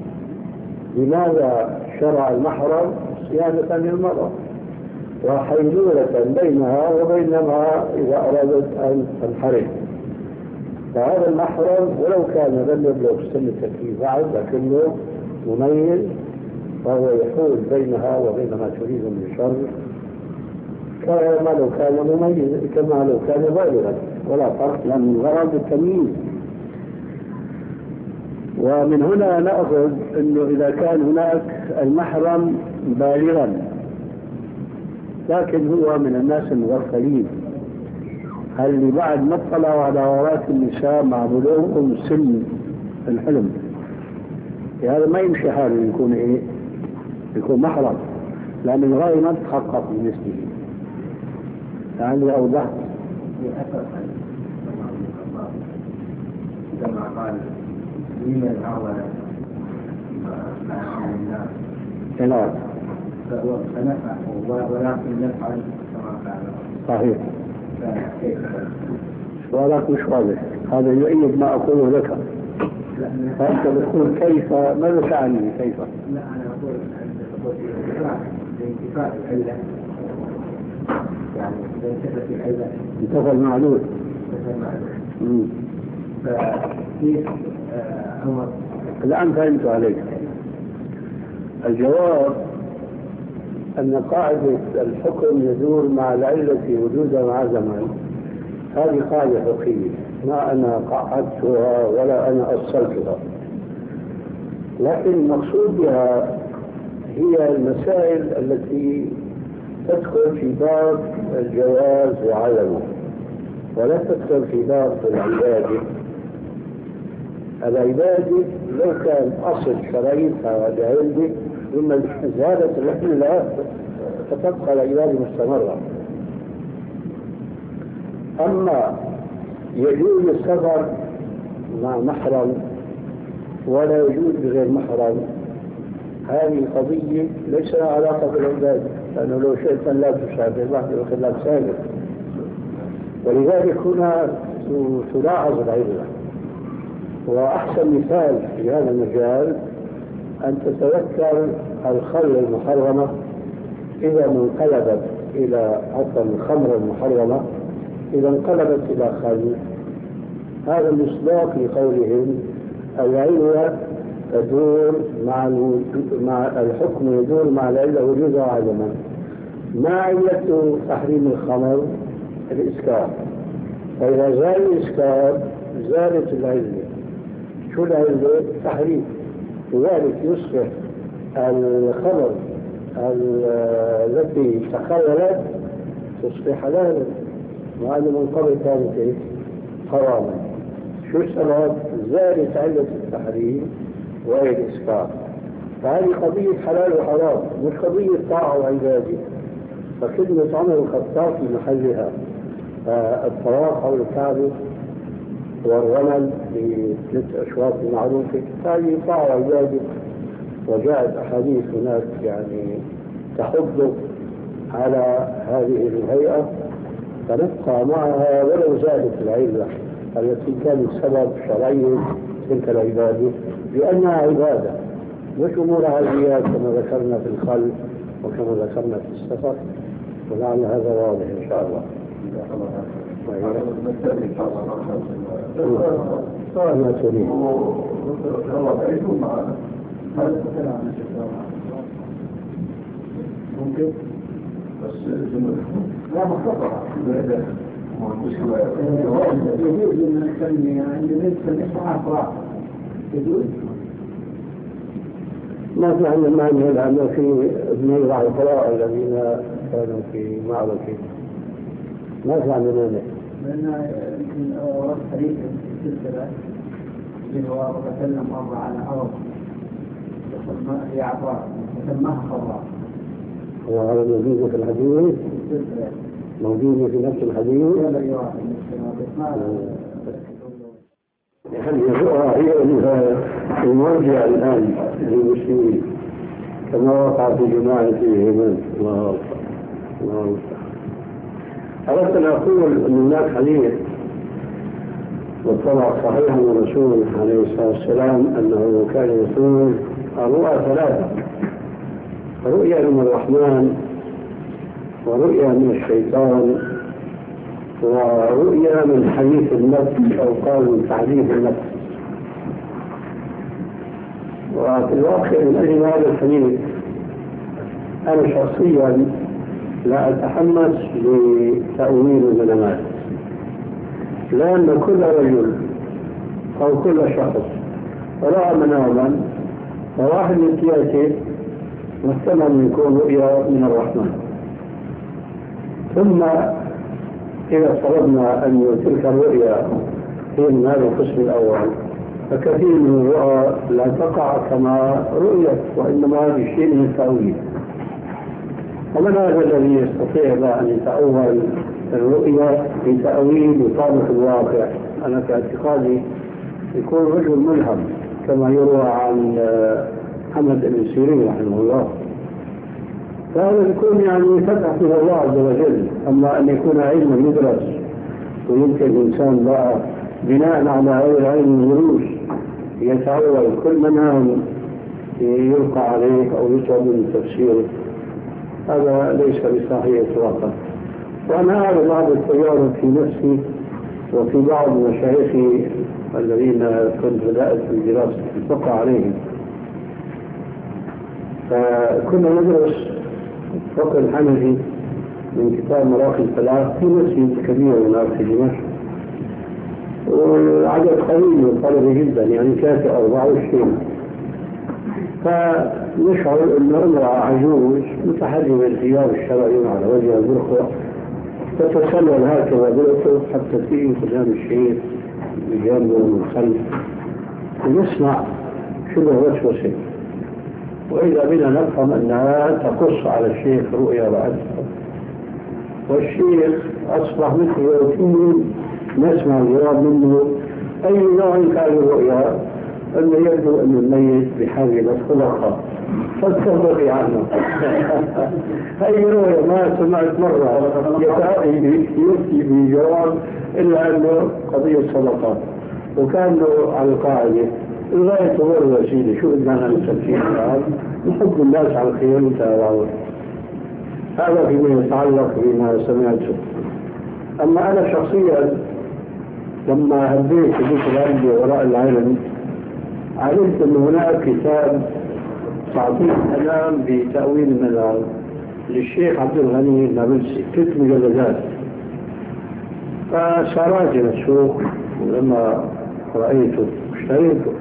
لماذا شرع المحرم صيانة للمرأة وحيلولة بينها وبين ما إذا أرادت أن تنحرم. فهذا المحرم ولو كان لم يبلغ سن التكليف بعد لكنه مميز فهو يحول بينها وبين ما تريد من شر كما لو كان مميز كما لو كان بالغا ولا فرق لأن الغرض التمييز. ومن هنا نأخذ أنه إذا كان هناك المحرم بالغا لكن هو من الناس المغفلين اللي بعد ما اطلعوا على عورات النساء مع بلوغهم سن الحلم هذا ما يمشي حاله يكون ايه؟ يكون محرم لأن الغاية ما تتحقق بالنسبة له. يعني أوضحت كما قال من العرض نعم فنفع ولكن نفعل كما قال صحيح. سؤالك مش واضح هذا يؤيد ما أقوله لك. فأنت بتقول كيف ماذا تعني كيف؟ لا أنا أقول انتفاء العلة يعني إذا انتفت العلة انتفى المعلول فكيف أمر الآن فهمت عليك. الجواب أن قاعدة الحكم يدور مع العلة وجودا مع زمان هذه قاعدة فقهية ما أنا قعدتها ولا أنا أصلتها لكن المقصود بها هي المسائل التي تدخل في باب الجواز وعدمه ولا تدخل في باب العبادة. العبادة لو كان أصل شرعيتها العلة ثم زادت العلة فتبقى العبادة مستمرة. أما يجوز السفر مع محرم ولا يجوز بغير محرم هذه قضية ليس لها علاقة بالعبادة لأنه لو شئت أن لا تسافر بعد وقت لا تسافر. ولذلك هنا تلاحظ العلة. وأحسن مثال في هذا المجال أن تتذكر الخمر المحرمة إذا انقلبت إلى الخمر المحرمة إذا انقلبت إلى خمر. هذا مصداق لقولهم العلة تدور مع الحكم يدور مع العلة وجودا وعدما. ما علة تحريم الخمر؟ الإسكار. فإذا زال الإسكار زالت العلة. شو العلة؟ تحريم. لذلك يصبح الخمر التي تخللت تصبح حلالا وهذا من قبل كانت حراما. شو السبب؟ زالت علة التحريم وهي الإسكار. فهذه قضية حلال وحرام مش قضية طاعة وعبادة. فكلمة عمر الخطاب في محلها. الطواف حول الكعبة والرمل بثلاث أشواط معروفة هذه طاعة عبادة، وجاءت أحاديث هناك يعني تحض على هذه الهيئة، فنبقى معها ولو زادت العلة التي كانت سبب شرعي تلك العبادة، لأنها عبادة مش أمور عاديات كما ذكرنا في الخلق وكما ذكرنا في السفر، ولعل هذا واضح إن شاء الله. ما تريد ممكن بس لا مختصرة يجوز أن نسمي عند نسمي أفراد يجوز ما في عندنا معنى لأنه في ابن العقلاء الذين كانوا في معركة ما في عندنا معنى لأن يمكن ورد حديث في السلسلة اللي هو تكلم مرة على أرض هي عطاء سماها خضراء. هو هذا موجود في الحديث؟ موجود في نفس الحديث؟ يعني الرؤى هي المرجع الآن للمسلمين كما وقع في جماعة اليمن. الله أكبر. أردت أن أقول أن هناك حديث وطلع صحيح من الرسول عليه الصلاة والسلام أنه كان يقول الرؤى ثلاثة: رؤيا من الرحمن، ورؤيا من الشيطان، ورؤيا من حديث النفس أو قال من تحديث النفس. وفي الواقع من أجل هذا الحديث أنا شخصيا لا أتحمس لتأويل المنامات، لأن كل رجل أو كل شخص رأى مناما وواحد من ثلاثة محتمل يكون رؤيا من الرحمن، ثم إذا افترضنا أن تلك الرؤيا هي من هذا القسم الأول، فكثير من الرؤى لا تقع كما رؤيت وإنما هذا شيء من التأويل. ومن هذا الذي يستطيع أن يتأول الرؤيا بتأويل يطابق الواقع؟ أنا في اعتقادي يكون رجل ملهم كما يروى عن محمد بن سيرين رحمه الله، فهذا يكون يعني فتح من الله عز وجل. أما أن يكون علم يدرس ويمكن الإنسان بقى بناء على هذا العلم الدروس يتعود كل منام يلقى عليه أو يطلب من تفسيره، هذا ليس بصحيح إطلاقا. وأنا أعرف بعض التجارب في نفسي وفي بعض مشايخي الذين كنت بدأت الدراسة الفقه عليهم، فكنا ندرس فقه الحنفي من كتاب مراقي الفلاح في مسجد كبير هناك في دمشق، وعدد قليل من الطلبة جدا يعني كافي 24. فنشعر أن امرأة عجوز متحجبة الثياب الشرعي على وجه البرقع تتسلل هكذا بالأطراف حتى تيجي قدام الشيخ بجانبه من الخلف ونسمع شبه وسوسة، وإذا بنا نفهم أنها تقص على الشيخ رؤيا بعدها، والشيخ أصبح مثل روتين نسمع الجواب منه أي نوع كان الرؤيا، أنه يبدو أن الميت بحاجة إلى خلقة فاستغرقي عنه. أي رؤيا ما سمعت مرة يفتي بجواب إلا أنه قضية صدقات، وكان له على القاعدة الغاية غير وسيلة، شو إذا أنا نسميه الآن نحب الناس على الخير وتعاون. هذا فيما يتعلق بما سمعته. أما أنا شخصيا لما هديت ذكر عندي وراء العلم علمت أن هناك كتاب تعطيل الكلام بتأويل المنام للشيخ عبد الغني النابلسي 3 مجلدات، فسارعت إلى السوق ولما رأيته اشتريته.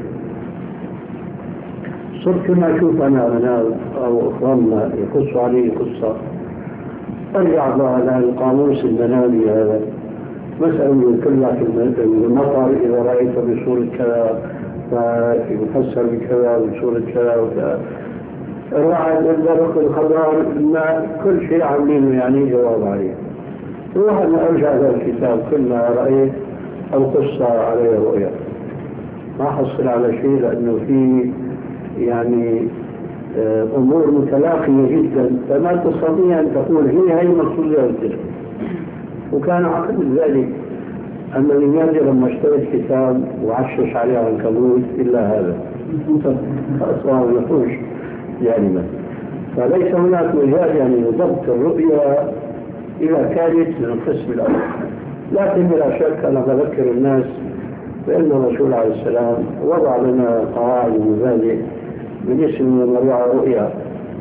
صرت ما أشوف أنا منام أو أخواننا يقصوا عليه قصة أرجع على القاموس المنامي هذا مسألة كلها في المطر إذا رأيت بصورة كذا فيفسر بكذا بصورة كذا وكذا، الواحد يقدر يأخذ خبر ما كل شيء عاملينه يعني جواب عليه. الواحد ما أرجع للكتاب كل ما رأيت أو قصة عليه رؤية ما حصل على شيء، لأنه في يعني أمور متلاقية جدا فما تستطيع أن تقول هي المقصود ذلك. وكان عقل ذلك أنني نادرا ما اشتريت كتاب وعشش عليه عنكبوت إلا هذا أصلا ما يخرج يعني. فليس هناك مجال يعني لضبط الرؤية إذا كانت من القسم الأول. لكن بلا شك أنا بذكر الناس بأن الرسول عليه السلام وضع لنا قواعد ومبادئ بالنسبة لمن رأى رؤيا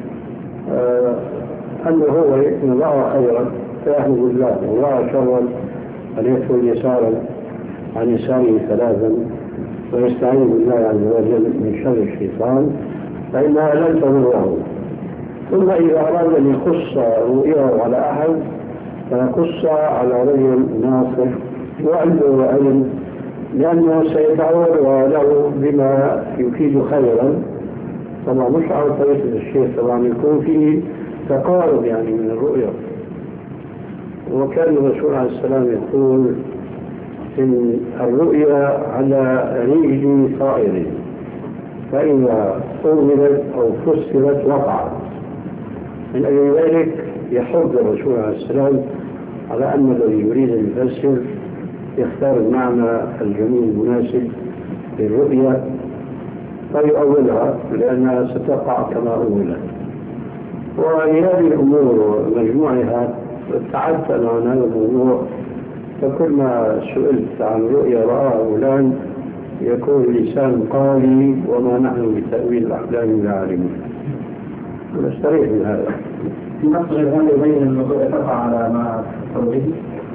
أنه هو إن رأى خيرا فيحمد الله، ورأى شرا فليدخل يسارا عن يساره ثلاثا ويستعين بالله عز وجل من شر الشيطان فإنها لن تضره. ثم إذا أراد أن يقص رؤياه على أحد فيقص على رجل ناصح وعنده علم، لأنه سيتعود له بما يفيد خيرا. طبعا مش على طريقة الشيخ، طبعا يكون فيه تقارب يعني من الرؤية. وكان الرسول عليه السلام يقول إن الرؤيا على ريج طائر فإذا أولت أو فسرت وقعت. من أجل ذلك يحض الرسول عليه السلام على أن الذي يريد أن يفسر يختار المعنى الجميل المناسب للرؤيا فيؤولها لأنها ستقع كما أولت. وهذه الأمور مجموعها ابتعدت أنا عن هذا الموضوع، فكل ما سئلت عن رؤيا رآه فلان يكون لسان قالي وما نحن بتأويل الأحلام العالمين. نستريح من هذا. في مصر الآن يبين أن الرؤيا تقع على ما تفضل به؟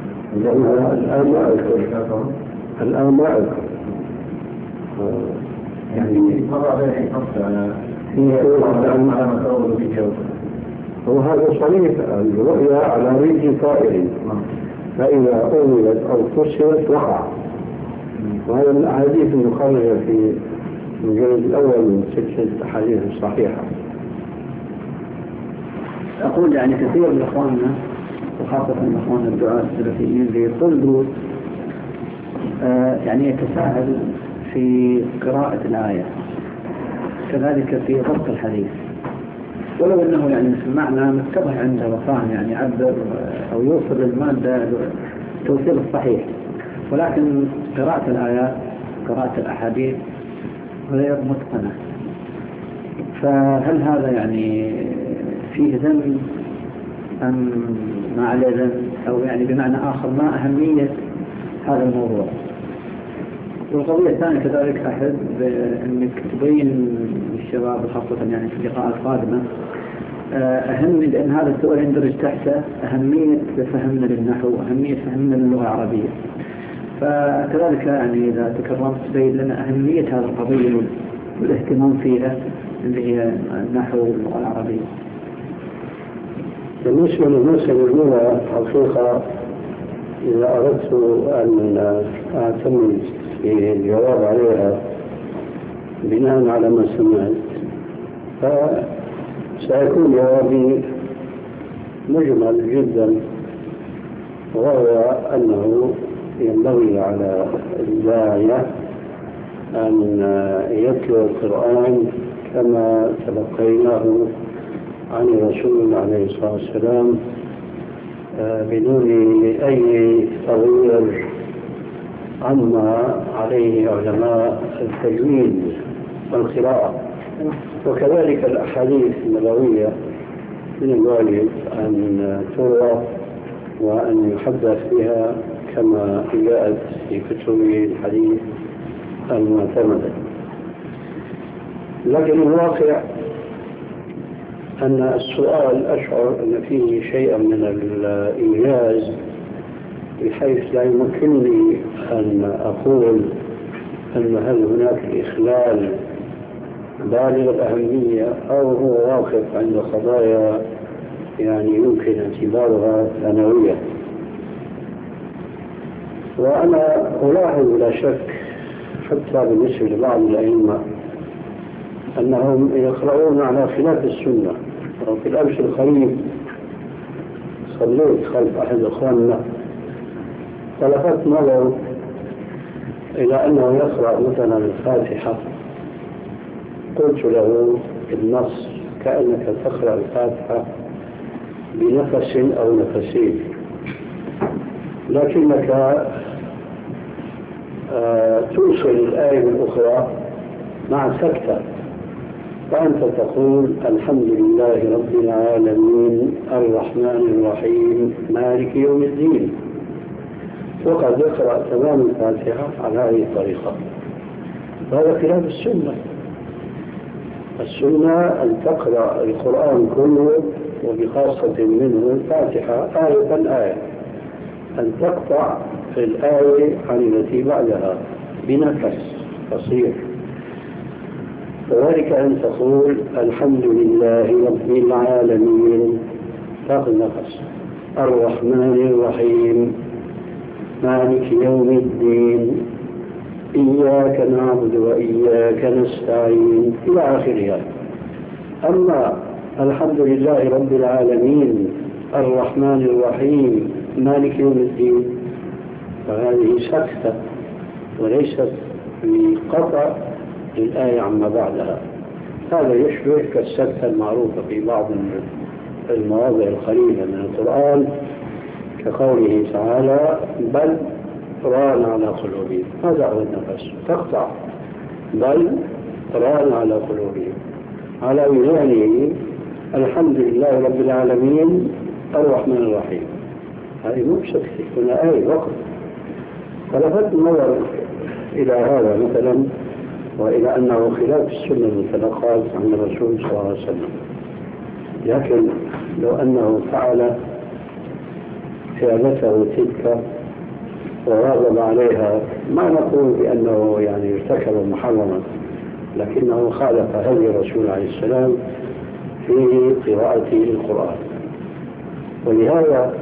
الآن ما أذكر يعني مرة غير حفظ على ما تفضل به. وهذا صريح الرؤيا على ريج طائر فإذا أولت أو فسرت وقع. وهذا من الأحاديث المخرجة في المجلد الأول من سلسلة الأحاديث الصحيحة. أقول يعني كثير من إخواننا وخاصة إخواننا الدعاة السلفيين بيطلبوا يعني يتساهل في قراءة الآية كذلك في ضبط الحديث، ولو أنه يعني في المعنى متضح عنده وفاهم يعني يعبر أو يوصل المادة توصيل الصحيح، ولكن قراءة الآيات قراءة الأحاديث غير متقنة. فهل هذا يعني فيه ذنب أم ما عليه ذنب، أو يعني بمعنى آخر ما أهمية هذا الموضوع؟ والقضية الثانية كذلك أحب أنك تبين للشباب خاصة يعني في اللقاءات القادمة أهمية، لأن هذا السؤال يندرج تحته أهمية فهمنا للنحو وأهمية فهمنا للغة العربية. فكذلك يعني إذا تكرمت تبين لنا أهمية هذه القضية والاهتمام فيها اللي هي النحو واللغة العربية. بالنسبة للمسألة الأولى حقيقة إذا أردت أن أعتمد في الجواب عليها بناء على ما سمعت فسيكون جوابي مجمل جدا، وهو أنه ينبغي على الداعية أن يتلو القرآن كما تلقيناه عن الرسول عليه الصلاة والسلام بدون أي تغيير عما عليه علماء التجويد والقراءة. وكذلك الأحاديث النبوية من الواجب أن تروى وأن يحدث بها كما جاءت في كتب الحديث المعتمدة. لكن الواقع أن السؤال أشعر أن فيه شيئا من الإيجاز بحيث لا يمكنني أن أقول أن هل هناك إخلال بالغ الأهمية أو هو واقف عند قضايا يعني يمكن اعتبارها ثانوية. وأنا ألاحظ لا شك حتى بالنسبة لبعض الأئمة أنهم يقرؤون على خلاف السنة. وفي الأمس القريب صليت خلف أحد إخواننا فلفت نظر إلى أنه يقرأ مثلا الفاتحة، قلت له النص كأنك تقرأ الفاتحة بنفس أو نفسين، لكنك توصل الآية الأخرى مع سكتة، فأنت تقول الحمد لله رب العالمين الرحمن الرحيم مالك يوم الدين، وقد يقرأ تمام الفاتحة على هذه الطريقة. هذا خلاف السنة. السنة أن تقرأ القرآن كله وبخاصة منه الفاتحة آية آية، أن تقطع في الآية عن التي بعدها بنفس قصير، وذلك أن تقول الحمد لله رب العالمين تاخذ نفس، الرحمن الرحيم مالك يوم الدين إياك نعبد وإياك نستعين إلى آخرها. أما الحمد لله رب العالمين الرحمن الرحيم مالك يوم الدين فهذه سكتة وليست بقطع للآية عما بعدها. هذا يشبه كالسكتة المعروفة في بعض المواضع القليلة من القرآن كقوله تعالى بل ران على قلوبهم، هذا هو النفس، تقطع بل ران على قلوبهم على وزانه الحمد لله رب العالمين الرحمن الرحيم. هذه مو سكتة، هنا آية وقت. فلفت النظر إلى هذا مثلا، وإلى أنه خلاف السنة المتلقاة عن الرسول صلى الله عليه وسلم. لكن لو أنه فعل فعلته تلك وواظب عليها ما نقول بأنه يعني ارتكب محرما، لكنه خالف هدي الرسول عليه السلام في قراءته القرآن. ولهذا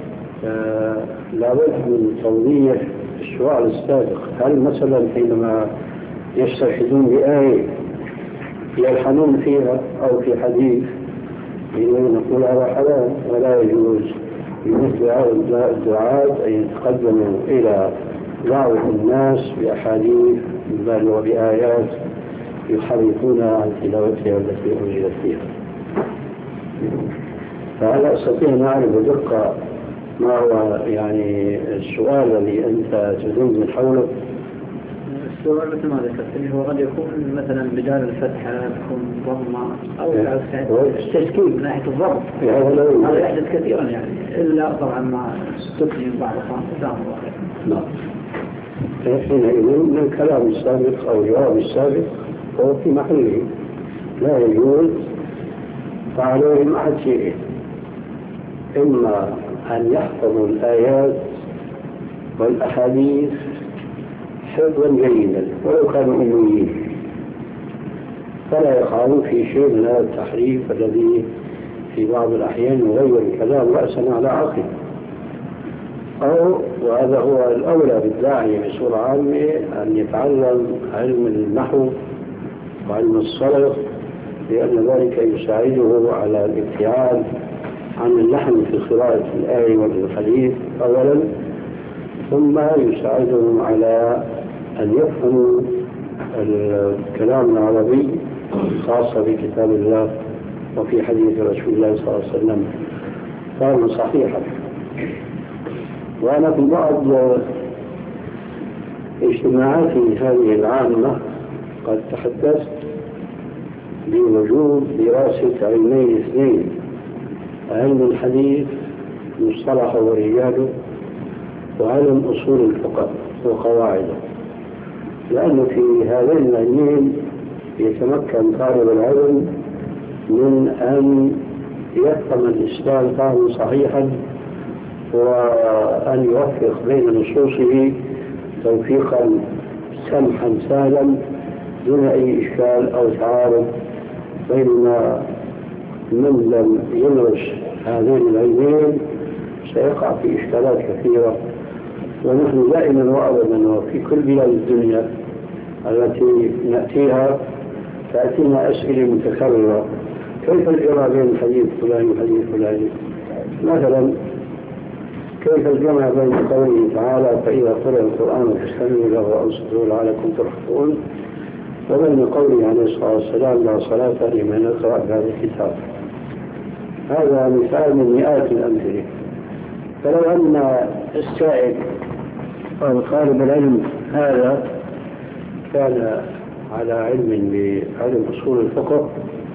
لابد من توضيح السؤال السابق، هل مثلا حينما يستشهدون بآية يلحنون فيها أو في حديث نقول هذا حرام ولا يجوز بمثل هؤلاء الدعاة أن يتقدموا إلى دعوة الناس بأحاديث بل وبآيات يحرفونها عن تلاوتها التي أنزلت فيها. فهل أستطيع أن أعرف بدقة ما هو يعني السؤال اللي أنت تدور من حوله؟ السؤال مثل ما ذكرت هو قد يكون مثلا بدال الفتحة يكون ضمة أو التشكيل من ناحية الضبط، هذا يحدث كثيرا يعني، إلا طبعا مع استثني بعض الأحيان. نعم. حينئذ من الكلام السابق أو الجواب السابق هو في محله، لا يجوز فعليهم أحد شيء، إما أن يحفظوا الآيات والأحاديث حفظا جيدا ولو كانوا أميين، فلا يقعون في شيء من هذا التحريف الذي في بعض الأحيان يغير الكلام رأسا على عقل. أو وهذا هو الأولى بالداعي بصورة عامة أن يتعلم علم النحو وعلم الصرف، لأن ذلك يساعده على الابتعاد عن اللحن في قراءة الآية والحديث أولا، ثم يساعدهم على أن يفهموا الكلام العربي خاصة في كتاب الله وفي حديث رسول الله صلى الله عليه وسلم فهما صحيحا. وأنا في بعض اجتماعاتي هذه العامة قد تحدثت بوجوب دراسة علمين اثنين، علم الحديث مصطلح ورجاله وعلم أصول الفقه وقواعده، لأنه في هذين العلمين يتمكن طالب العلم من أن يفهم الإسلام فهما صحيحا وأن يوفق بين نصوصه توفيقا سمحا سهلا دون أي إشكال أو تعارض، بينما من لم يدرس هذين العلمين سيقع في إشكالات كثيرة. ونحن دائما وأبدا وفي كل بلاد الدنيا التي نأتيها تأتينا أسئلة متكررة، كيف الجمع بين حديث فلان وحديث فلان؟ مثلا كيف الجمع بين قوله تعالى فإذا قرأ القرآن فاستمعوا له وأنصتوا لعلكم ترحمون وبين قوله عليه الصلاة والسلام لا صلاة لمن يقرأ بهذا الكتاب؟ هذا مثال من مئات الأمثلة. فلو أن السائل أو طالب العلم هذا كان على علم بعلم أصول الفقه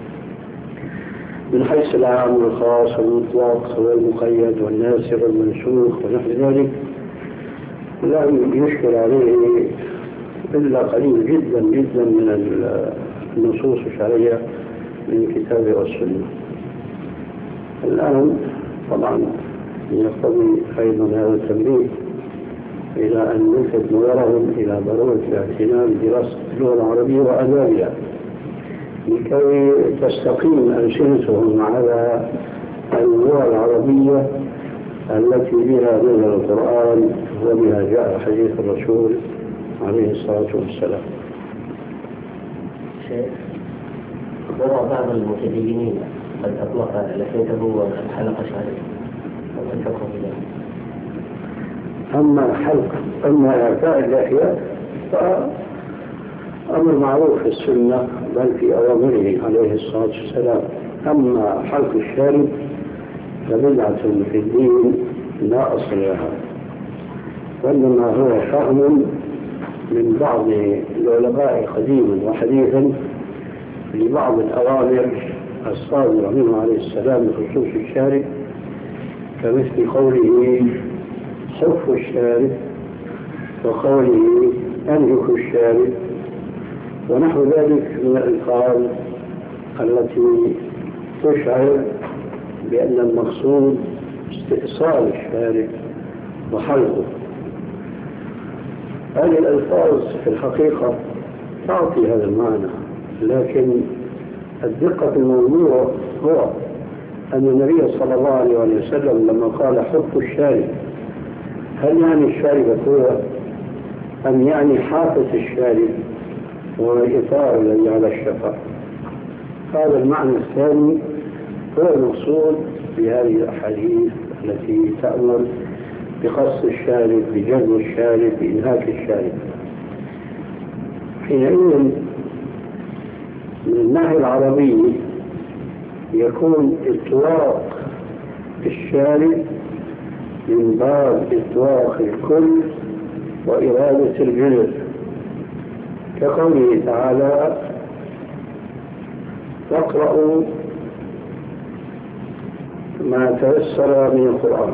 من حيث العام والخاص والمطلق والمقيد والناسخ والمنسوخ ونحو ذلك، لم يشكل عليه إلا قليل جدا جدا من النصوص الشرعية من الكتاب والسنة. الآن طبعا يقتضي أيضا هذا التنبيه إلى أن نلفت نظرهم إلى ضرورة الاعتناء بدراسة اللغة العربية وآدابها لكي تستقيم ألسنتهم على اللغة العربية التي بها نزل القرآن وبها جاء حديث الرسول عليه الصلاة والسلام. شيخ، بعض المتدينين قد أطلق لحيته وحلق شعره والفقه بذلك. أما إعفاء اللحية فأمر معروف في السنة بل في أوامره عليه الصلاة والسلام. أما حلق الشارب فبدعة في الدين لا أصل لها، وإنما هو فهم من بعض العلماء قديما وحديثا لبعض الأوامر الصادرة منه عليه السلام بخصوص الشارب، كمثل قوله حف الشارب وقوله أنهك الشارب ونحو ذلك من الألفاظ التي تشعر بأن المقصود استئصال الشارب وحلقه. هذه الألفاظ في الحقيقة تعطي هذا المعنى، لكن الدقة في الموضوع هو أن النبي صلى الله عليه وسلم لما قال حف الشارب هل يعني الشارب هو أم يعني حافة الشارب والإطار الذي على الشفة؟ هذا المعنى الثاني هو المقصود بهذه الأحاديث التي تأمر بقص الشارب، بجذب الشارب، بإنهاك الشارب. حينئذ من الناحية العربية يكون إطلاق الشارب من باب إطلاق الكل وإرادة الجزء، كقوله تعالى واقرأوا ما تيسر من القرآن.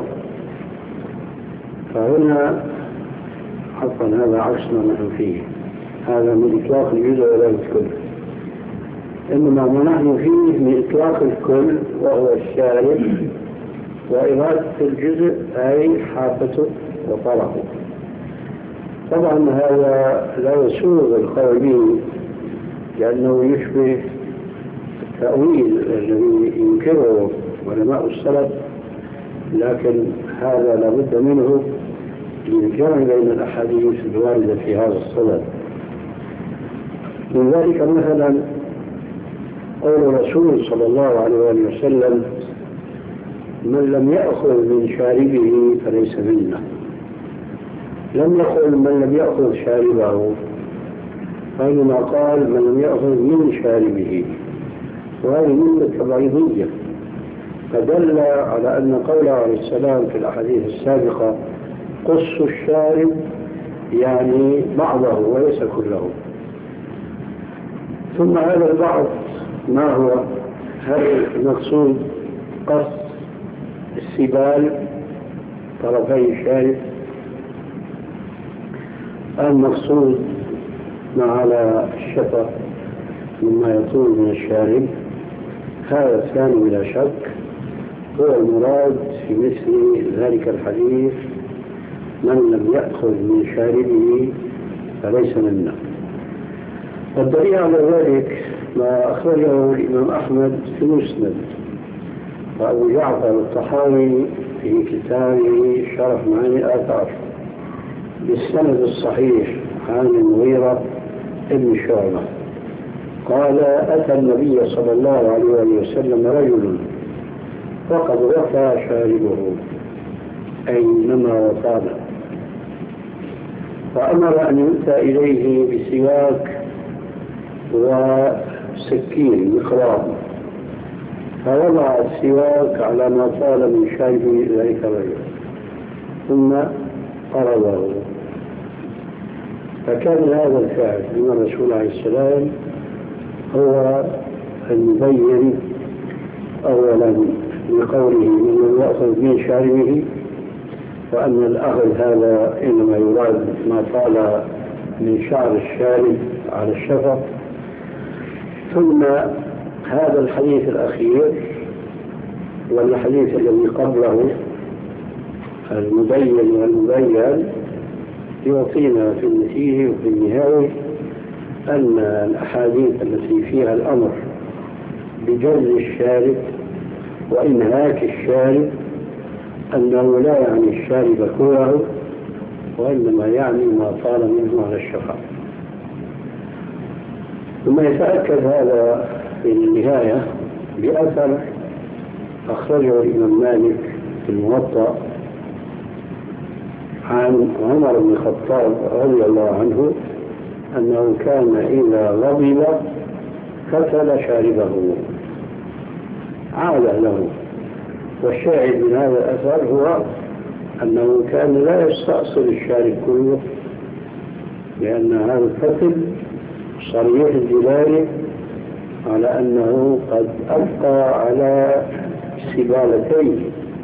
فهنا عفوا هذا عكس ما نحن فيه، هذا من إطلاق الجزء وإرادة الكل، إنما ما نحن فيه من إطلاق الكل وهو الشارب وإرادة الجزء أي حافته وطرفه. طبعا هذا لا يسوغ القول به لأنه يشبه التأويل الذي ينكره علماء السلف، لكن هذا لابد منه للجمع بين الأحاديث الواردة في هذا الصدد. من ذلك مثلا قول الرسول صلى الله عليه وسلم من لم يأخذ من شاربه فليس منا. لم يقل من لم يأخذ شاربه، وإنما قال من لم يأخذ من شاربه، وهذه من تبعيضية، فدل على أن قوله عليه السلام في الأحاديث السابقة قص الشارب يعني بعضه وليس كله. ثم هذا البعض ما هو؟ هل المقصود قص السبال طرفي الشارب، المقصود ما على الشفة مما يطول من الشارب؟ هذا الثاني بلا شك هو المراد في مثل ذلك الحديث من لم يأخذ من شاربه فليس منا. والدليل على ذلك ما أخرجه الإمام أحمد في مسند، وأبو جعفر الطحاوي في كتابه شرح معاني الآثار بالسند الصحيح عن المغيرة ابن شعبة قال أتى النبي صلى الله عليه وسلم رجل فقد وفى شاربه أي إنما وفانا، فأمر أن يؤتى إليه بسواك وسكين مخراط، فوضع السواك على ما طال من شاربه ذلك الرجل ثم قرضه. فكان هذا الفعل من الرسول عليه السلام هو المبين أولا بقوله من يأخذ من شاربه، وأن الأخذ هذا إنما يراد ما طال من شعر الشارب على الشفق. ثم هذا الحديث الأخير والحديث الذي قبله المبين والمبين يعطينا في النتيجة وفي النهاية أن الأحاديث التي فيها الأمر بجلد الشارب وإنهاك الشارب أنه لا يعني الشارب كله، وإنما يعني ما طال منه على الشفق. ثم يتأكد هذا في النهاية بأثر أخرجه الإمام مالك في الموطأ عن عمر بن الخطاب رضي الله عنه أنه كان إذا غضب فتل شاربه عاد له. والشاهد من هذا الأثر هو أنه كان لا يستأصل الشارب كله، لأن هذا الفتل صريح الدلالة على أنه قد أبقى على سبالتين.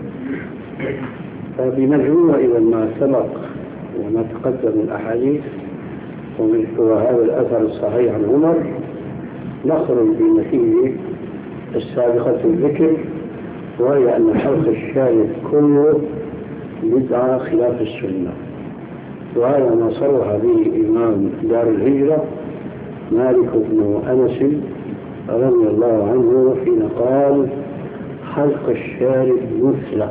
فبمجموع إذا ما سبق وما تقدم الأحاديث ومن هذا الأثر الصحيح عن عمر نخرج بالنتيجة السابقة الذكر، وهي أن حلق الشارب كله بدعة خلاف السنة. وهذا ما صرح به إمام دار الهجرة مالك بن أنس رضي الله عنه حين قال حلق الشارب مثله.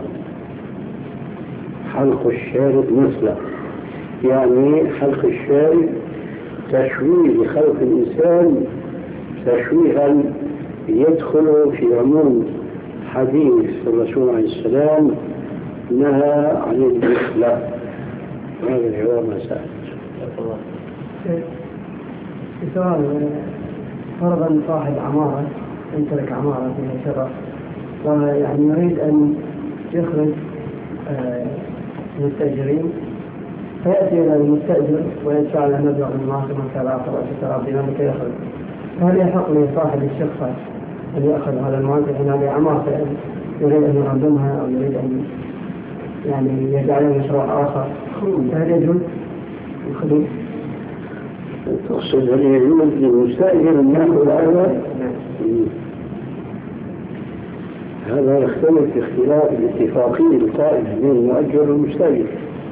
حلق الشارب مثله يعني حلق الشارب تشويه لخلق الإنسان تشويها يدخل في عموم حديث الرسول عليه السلام نهى عن المثلة. هذا الجواب ما سألت. سؤال: فرضا صاحب عمارة يمتلك عمارة فيها شرف ويعني يريد أن يخرج المستأجرين، فيأتي إلى المستأجر ويدفع له مبلغ من ماخذ من 3 دينار لكي يخرج. فهل يحق لصاحب الشقة أن يأخذ هذا المال حين هذه عمارة يريد أن يقدمها أو يريد أن يعني يجعلها مشروع آخر؟ هل يجوز الخروج؟ تقصد هل يجوز للمستأجر أن يأخذ هذا يختلف اختلاف الاتفاقية القائمة بين المؤجر والمستأجر.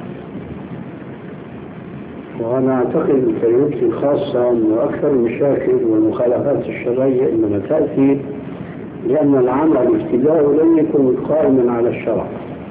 وأنا أعتقد تجربتي الخاصة أن أكثر المشاكل والمخالفات الشرعية إنما تأتي لأن العمل الابتداء لم يكن قائما على الشرع.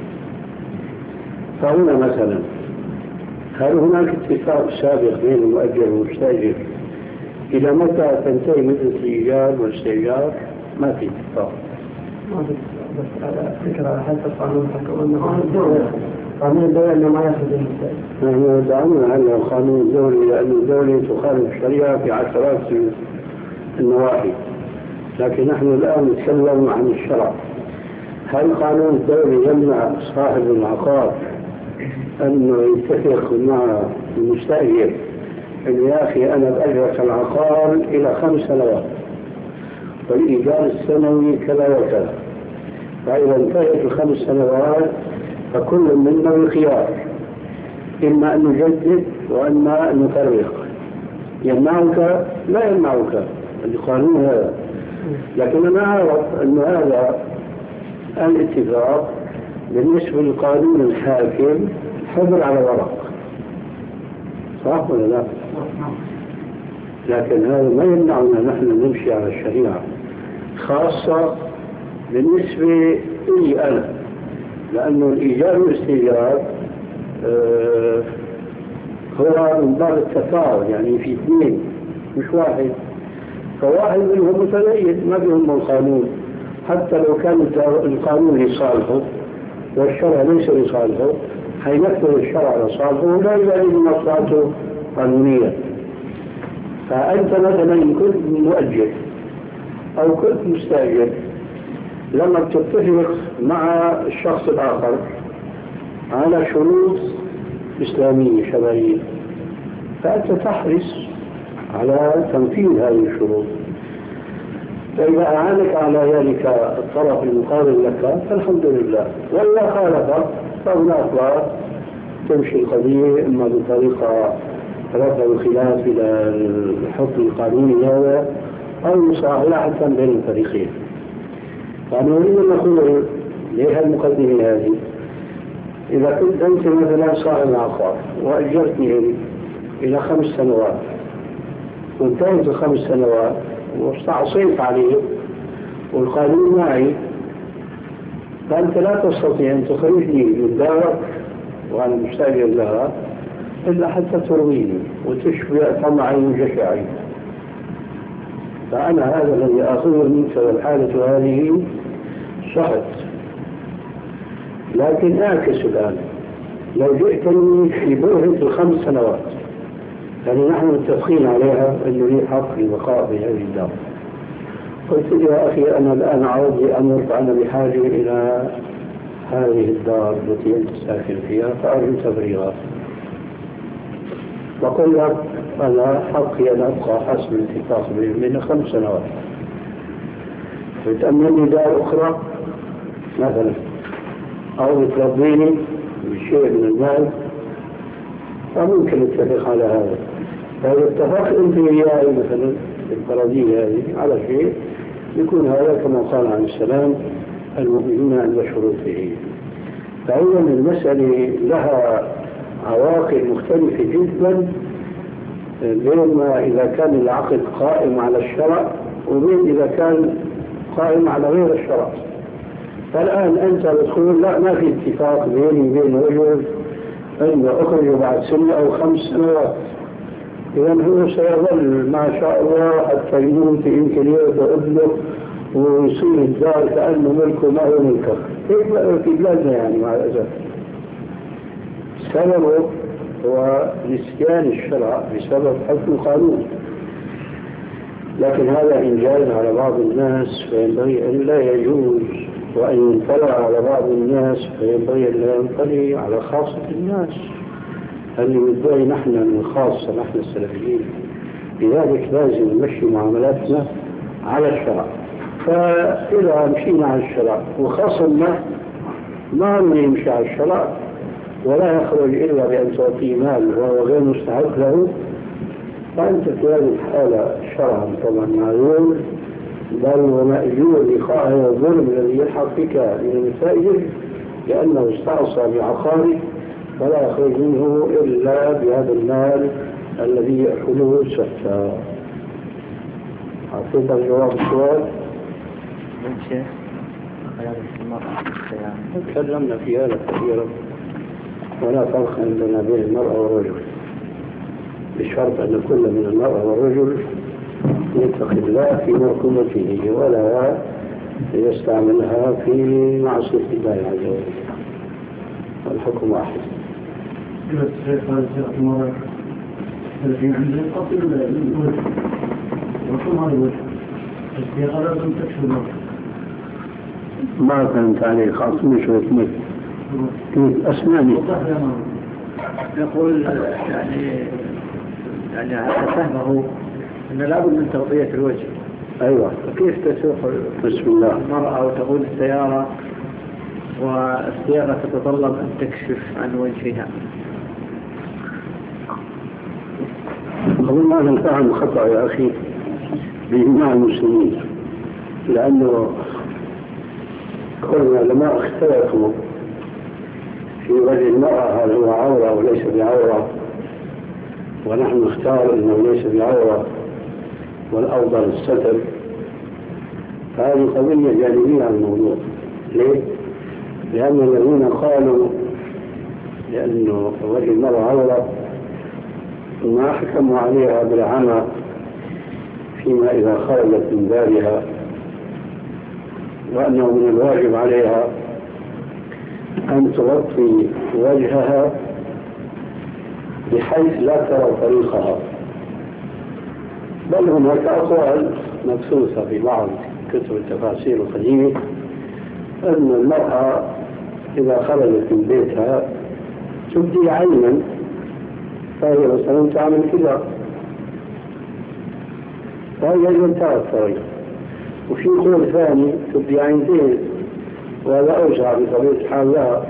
فهنا مثلا هل هناك اتفاق سابق بين المؤجر والمستأجر إلى متى تنتهي مدة الإيجار والاستئجار؟ ما في اتفاق. بس على فكرة على حسب قانون الحكومة أنه قانون الدولة أنه ما يأخذ المستأجر. نحن دعونا على القانون الدولي لأن الدولة تخالف الشريعة في عشرات النواحي، لكن نحن الآن نتكلم عن الشرع. هل قانون الدولي يمنع صاحب العقار أنه يتفق مع المستأجر أن يا أخي أنا بأجرك العقار إلى 5 سنوات والإيجار السنوي كذا وكذا، فإذا انتهت 5 سنوات فكل منا الخيار إما أن نجدد وإما أن نفرق. يمنعك لا يمنعك القانون هذا، لكن أنا أعرف أن هذا الاتفاق بالنسبة للقانون الحاكم حبر على ورق، صح ولا لا؟ لكن هذا ما يمنعنا نحن نمشي على الشريعة، خاصة بالنسبة لي أنا، لأنه الإيجار والاستئجار هو من باب التفاعل، يعني في 2 مش 1. فواحد منهم متدين ما بيهم القانون، حتى لو كان القانون لصالحه والشرع ليس لصالحه حينفذ الشرع لصالحه ولا يبالي بمصلحته قانونية. فأنت مثلا إن كنت مؤجر أو كنت مستأجر، لما بتتفق مع الشخص الآخر على شروط إسلامية شرعية، فأنت تحرص على تنفيذ هذه الشروط. فإذا أعانك على ذلك الطرف المقابل لك فالحمد لله، وإذا خالفك فهناك تمشي القضية إما بطريقة رفع الخلاف إلى الحكم القانوني هذا أو مصالحة بين الفريقين. فأنا أريد أن أقول ليه المقدمة هذه؟ إذا كنت أنت مثلا صاحب عقار وأجرتني إلى 5 سنوات وانتهت 5 سنوات واستعصيت عليه والقانون معي، فأنت لا تستطيع أن تخرجني من دارك وأنا مستأجر لها إلا حتى ترويني وتشبع طمعي وجشعي. فأنا هذا الذي أخذ منك والحالة هذه صحت. لكن أعكس الآن، لو جئتني في برهة 5 سنوات يعني نحن متفقين عليها أنه لي حق البقاء في هذه الدار، قلت يا أخي أنا الآن عاوز أمر فأنا بحاجة إلى هذه الدار التي أنت ساكن فيها فأرجو تفريغها، وقل لك أنا حقي أن أبقى حسب الاتفاق من 5 سنوات، فتأمنني دار أخرى مثلا أو ترضيني بشيء من المال، فممكن نتفق على هذا. فإذا اتفقت أنت وياي مثلا الفرضية هذه على شيء يكون هذا كما قال عليه السلام المؤمنون عند شروطه. فإذا المسألة لها عواقب مختلفة جدا بين ما إذا كان العقد قائم على الشرع وبين إذا كان قائم على غير الشرع. فالآن أنت بتقول لا ما في اتفاق بيني وبين رجل أن أخرج بعد 1 أو 5 سنوات، إذا هو سيظل ما شاء الله حتى يموت يمكن يبلغ ويصير الدار كأنه ملكه ما هو ملكه. هيك في بلادنا يعني مع الأسف. سببه هو نسيان الشرع بسبب حكم القانون. لكن هذا إنجاز على بعض الناس فينبغي أن لا يجوز، وأن ينطلع على بعض الناس فينبغي أن لا ينطلع على خاصة الناس اللي يدعي نحن من الخاصة نحن السلفيين. لذلك لازم نمشي معاملاتنا على الشرع. فإذا مشينا على الشرع وخاصمنا ما يمشي على الشرع ولا يخرج إلا بأن تعطيه مال وهو غير مستحق له، فأنت في هذه الحالة شرعا طبعا معلوم بل ومأجور لقاء الظلم الذي يلحق بك من المسائل لأنه استعصى بعقاره ولا يخرج منه إلا بهذا المال الذي يأكله سفا. أعطيت الجواب السؤال؟ شيخ تكلمنا في هذا كثيرا، ولا فرق عندنا بين المرأة والرجل بشرط أن كل من المرأة والرجل يتقي الله في مركوبته ولا يستعملها في معصية الله عز وجل، والحكم واحد. الذي عنده القصر ولا الوجه وكم هذا الوجه الصيغة لازم تكشف الوجه. ما كانت عليه خاص مش وثمت كيف أسناني يقول يعني على فهمه أن لابد من تغطية الوجه. أيوة. فكيف تسوق بسم الله المرأة وتقود السيارة والسيارة تتطلب أن تكشف عن وجهها؟ أظن هذا الفهم خطأ يا أخي بإجماع المسلمين، لأنه كل العلماء اختلفوا في وجه المرأة هل هو عورة وليس بعورة، ونحن نختار أنه ليس بعورة والأفضل الستر. فهذه قضية جانبية عن الموضوع. ليه؟ لأن الذين قالوا لأنه وجه المرأة عورة ما حكموا عليها بالعمى في فيما إذا خرجت من دارها، وأنه من الواجب عليها أن تغطي وجهها بحيث لا ترى طريقها. بل هناك أقوال مبثوثة في بعض كتب التفاسير القديمة أن المرأة إذا خرجت من بيتها تبدي عينا، فهي مثلا تعمل كذا، وهي انتهى الطريق. وفي قول ثاني تبدي عينتين، وهذا أوسع بطبيعة الحال لها،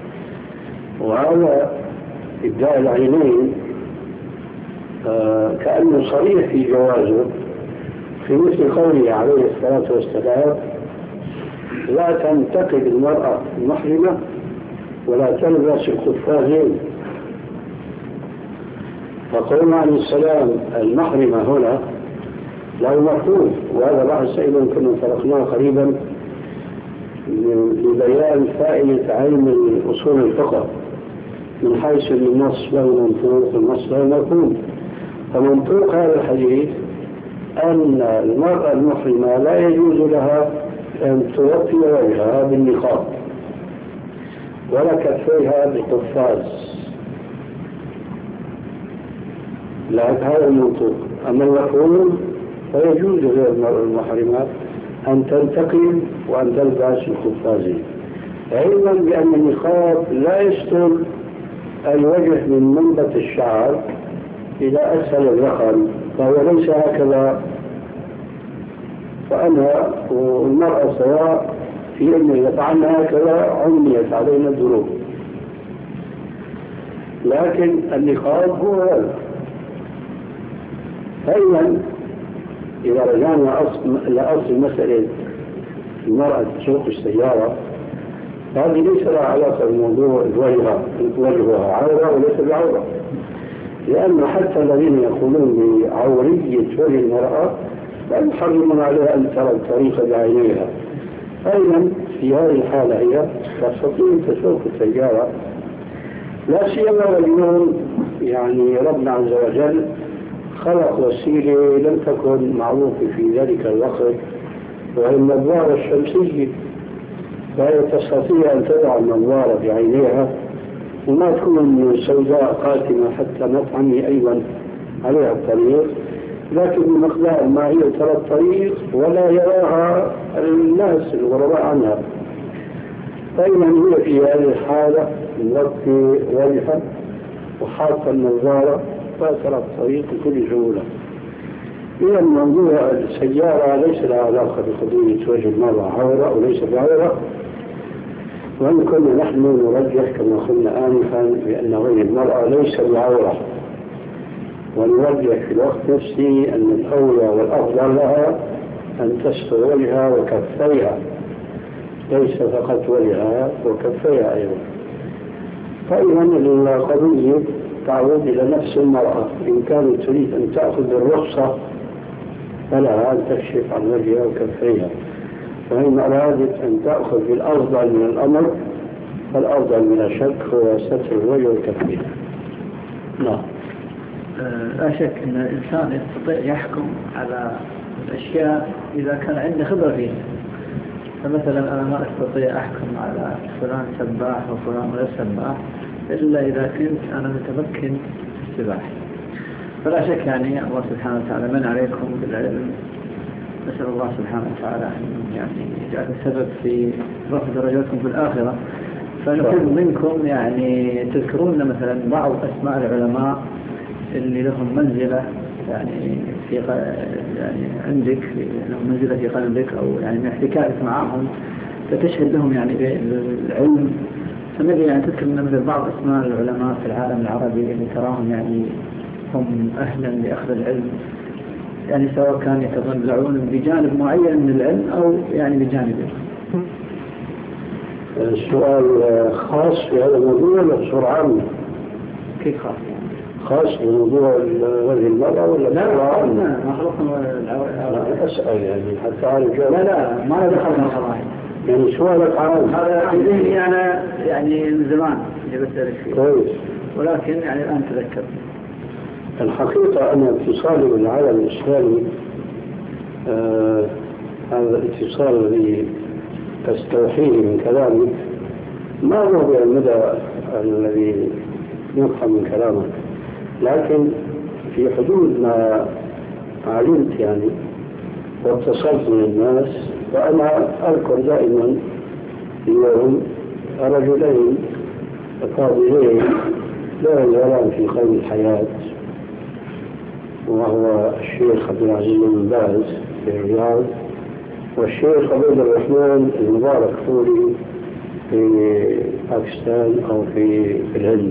وهذا إبداء العينين كأنه صريح في جوازه، في مثل قوله عليه الصلاة والسلام: لا تنتقد المرأة المحرمة ولا تلبس القفازين. فقولنا عليه السلام المحرمة هنا له مفهوم، وهذا بحث أيضا كنا طرقناه قريبا لبيان فائدة علم أصول الفقه، من حيث أن النص له منطوق والنص له مفهوم. فمنطوق هذا الحديث أن المرأة المحرمة لا يجوز لها أن تغطي وجهها بالنقاب ولا كفيها بالقفاز، لا هذا المنطوق. أما المفهوم فيجوز للمرأة المحرمة أن تنتقل وأن تلبس القفازين، علما بأن النقاب لا يستر الوجه من منبت الشعر إلى أسفل الذقن، فهو ليس هكذا. فأنا والمرأة سواء في أن يفعلن هكذا عميت علينا الذنوب، لكن النقاب هو هذا. أيضا إذا رجعنا لأصل مسألة المرأة تسوق السيارة، هذه ليس لها علاقة بموضوع وجهها عورة وليس بعورة، لأن حتى الذين يقولون بعورية وجه المرأة لا يحرمون عليها أن ترى الطريق بعينيها. أيضا في هذه الحالة هي تستطيع تسوق السيارة، لا سيما اليوم يعني ربنا عز وجل خلق وسيلة لم تكن معروفة في ذلك الوقت، وهي النظارة الشمسية، فهي تستطيع أن تضع النظارة بعينيها وما تكون سوداء قاتمة حتى ما تعمي أيضا عليها الطريق، لكن بمقدار ما هي ترى الطريق ولا يراها الناس الغرباء عنها. فإذا هي في هذه الحالة نغطي وجهها وحاطة النظارة فترى الطريق بكل سهولة. إذا موضوع السيارة ليس لها علاقة بقضية وجه المرأة عورة وليس بعورة، وإن كنا نحن نرجح كما قلنا آنفا بأن وجه المرأة ليس بعورة، ونرجح في الوقت نفسه أن الأولى والأفضل لها أن تستر وجهها وكفيها، ليس فقط وجهها وكفيها أيضا. فإذا القضية تعود إلى نفس المرأة، إن كانت تريد أن تأخذ بالرخصة فلها أن تكشف عن وجهها وكفيها، وإن أرادت أن تأخذ بالأفضل من الأمر فالأفضل من الشك هو ستر الوجه والكفين. نعم. لا شك أن الإنسان يستطيع يحكم على الأشياء إذا كان عنده خبرة فيها. فمثلا أنا ما أستطيع أحكم على فلان سباح وفلان غير سباح إلا إذا كنت أنا متمكن في السباحة. فلا شك يعني الله سبحانه وتعالى من عليكم بالعلم، نسأل الله سبحانه وتعالى أن يجعل السبب في رفع درجاتكم في الآخرة. فنحب منكم يعني تذكرون مثلا بعض أسماء العلماء اللي لهم منزلة يعني في يعني عندك، لهم منزلة في قلبك، أو يعني من احتكائك معهم فتشهد لهم يعني بالعلم. فنبي يعني تذكر مثل بعض أسماء العلماء في العالم العربي اللي تراهم يعني هم أهلا لأخذ العلم، يعني سواء كان يتضلعون بجانب معين من العلم أو يعني بجانب السؤال خاص في هذا الموضوع ولا بصورة عامة؟ كيف خاص؟ خاص بموضوع وجه المرأة ولا بصورة عامة؟ ما خلصنا أسأل يعني حتى أعرف جواب. لا ما دخلنا صراحة. يعني سؤالك عام. هذا في ذهني أنا يعني من زمان اللي بسألك فيه. كويس. ولكن يعني الآن تذكرت. الحقيقة أن اتصالي بالعالم الإسلامي هذا الاتصال الذي تستوحيه من كلامك ما هو بالمدى الذي يفهم من كلامك، لكن في حدود ما علمت يعني واتصلت من الناس. وأنا أذكر دائما اليوم رجلين فاضلين لا يزالان في قيد الحياة، وهو الشيخ عبد العزيز بن باز في الرياض، والشيخ عبد الرحمن المبارك فوري في باكستان أو في الهند.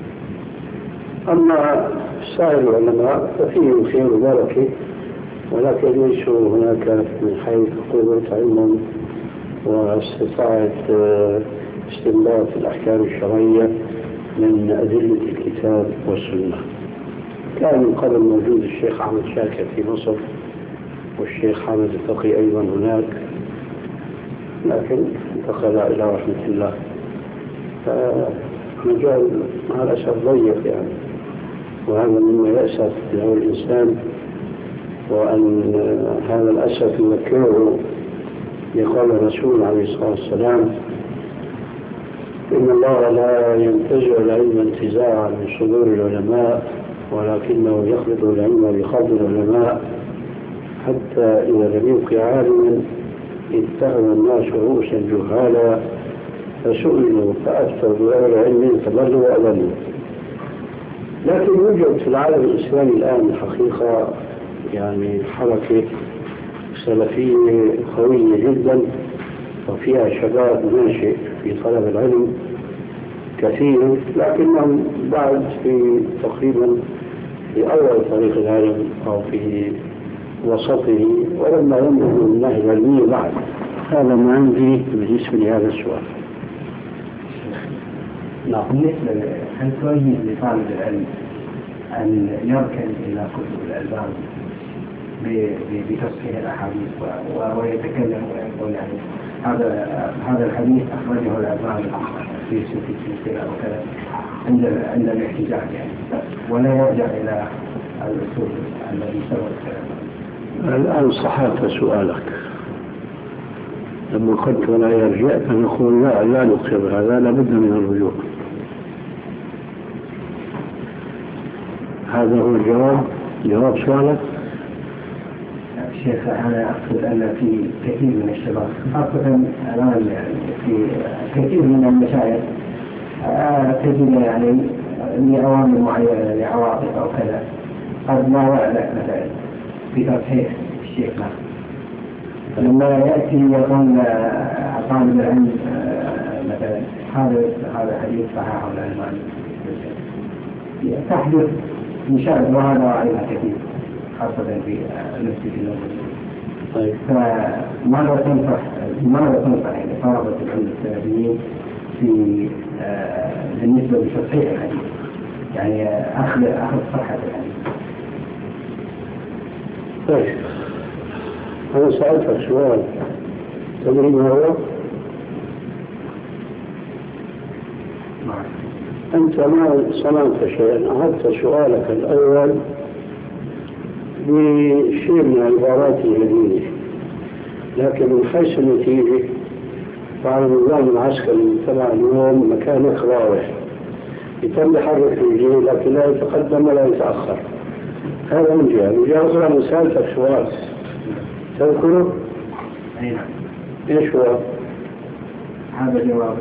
أما سائر العلماء ففيهم خير وبركة، ولكن ليسوا هناك من حيث قوة علم واستطاعت استنباط الأحكام الشرعية من أدلة الكتاب والسنة. كان من قبل موجود الشيخ أحمد شاكر في مصر، والشيخ حامد الفقي أيضا هناك، لكن انتقل إلى رحمة الله. فمجال مع الأسف ضيق يعني، وهذا مما يأسف له الإنسان، وأن هذا الأسف يذكره يقول الرسول عليه الصلاة والسلام: إن الله لا ينتزع العلم انتزاعا من صدور العلماء، ولكنه يخلط العلم بقبض العلماء، حتى إذا لم يبق عالما اتخذ الناس رؤوسا جهالا فسئلوا فأفتوا بغير علم فضلوا وأضلوا. لكن يوجد في العالم الإسلامي الآن حقيقة يعني حركة سلفية قوية جدا، وفيها شباب ناشئ في طلب العلم كثير، لكنهم بعد في تقريبا في أول طريق العلم أو في وسطه، ولما ينبغوا من الناحية العلمية بعد. هذا ما عندي بالنسبة لهذا السؤال. نعم. بالنسبة هل تؤيد لطالب العلم أن يركن إلى كتب الألبان بتصحيح الأحاديث ويتكلم ويقول يعني هذا الحديث أخرجه الألباني في سلسلة وكذا عند الاحتجاج يعني، ولا يرجع إلى الأصول الذي سبق؟ الآن صححت سؤالك لما قلت ولا يرجع، فنقول لا نقصد هذا، لابد من الرجوع. هذا هو جواب سؤالك. شيخ أنا أقصد أن في كثير من الشباب خاصة الآن يعني في كثير من المشايخ تجد يعني لأوامر معينة لعواطف أو كذا قد لا يعلق مثلا بتصحيح الشيخ لما يأتي يقول طالب العلم مثلا هذا حديث صحيح ولا لا، تحدث مشاهد وهذا عليها كثير خاصة في المسجد النبوي. طيب ماذا تنصح يعني طلبة العلم السلفيين في بالنسبة لتصحيح الحديث، يعني أخذ صحة الحديث؟ طيب أنا سألتك سؤال تدري ما هو؟ أنت ما صنعت شيئا، أعدت سؤالك الأول بشيء من العبارات الجديدة، لكن من حيث النتيجة فعلى النظام العسكري تبع اليوم مكانك واضح، يتم حرك الجيل لكن لا يتقدم ولا يتأخر. هذا من جهة. من جهة أخرى مسألتك سؤال تذكره؟ أي نعم. إيش هو؟ هذا جواب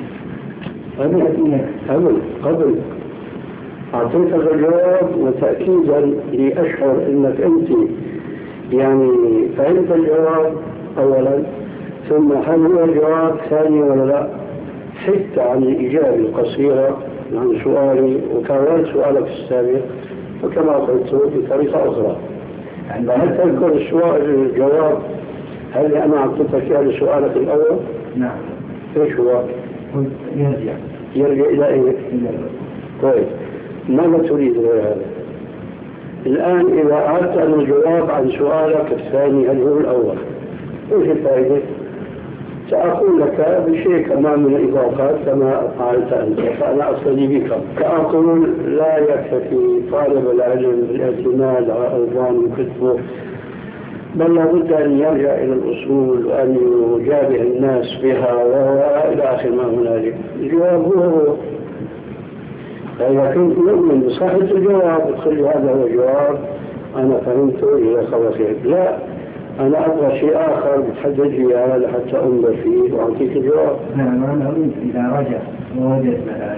قبل أعطيتك الجواب، وتأكيدا لأشعر أنك أنت يعني فهمت الجواب أولا، ثم هل هو الجواب ثاني ولا لا؟ حدت عن الإجابة القصيرة عن سؤالي وكررت سؤالك السابق، وكما قلت بطريقة أخرى. هل تذكر الجواب؟ هل أنا أعطيتك يعني سؤالك الأول؟ نعم. إيش هو؟ يرجع إلى إيه؟ طيب ماذا تريد غير هذا؟ الآن إذا أردت أن الجواب عن سؤالك الثاني هل هو الأول، إيش الفائدة؟ سأقول لك بشيء كمان من الإضافات كما فعلت أنت، فأنا أقتدي بك. سأقول لا يكفي طالب العلم بالاعتماد على ألبان كتبه بل لابد أن يرجع إلى الأصول وأن يجابه الناس بها وإلى آخر ما هنالك. الجواب هو فإذا كنت مؤمن بصحة الجواب تقول هذا هو الجواب أنا فهمته إلى خلاص. لا، أنا أبغى شيء آخر بتحدد لي هذا حتى أنظر فيه وأعطيك الجواب. نعم، أنا أريد إذا رجع ووجد مثلا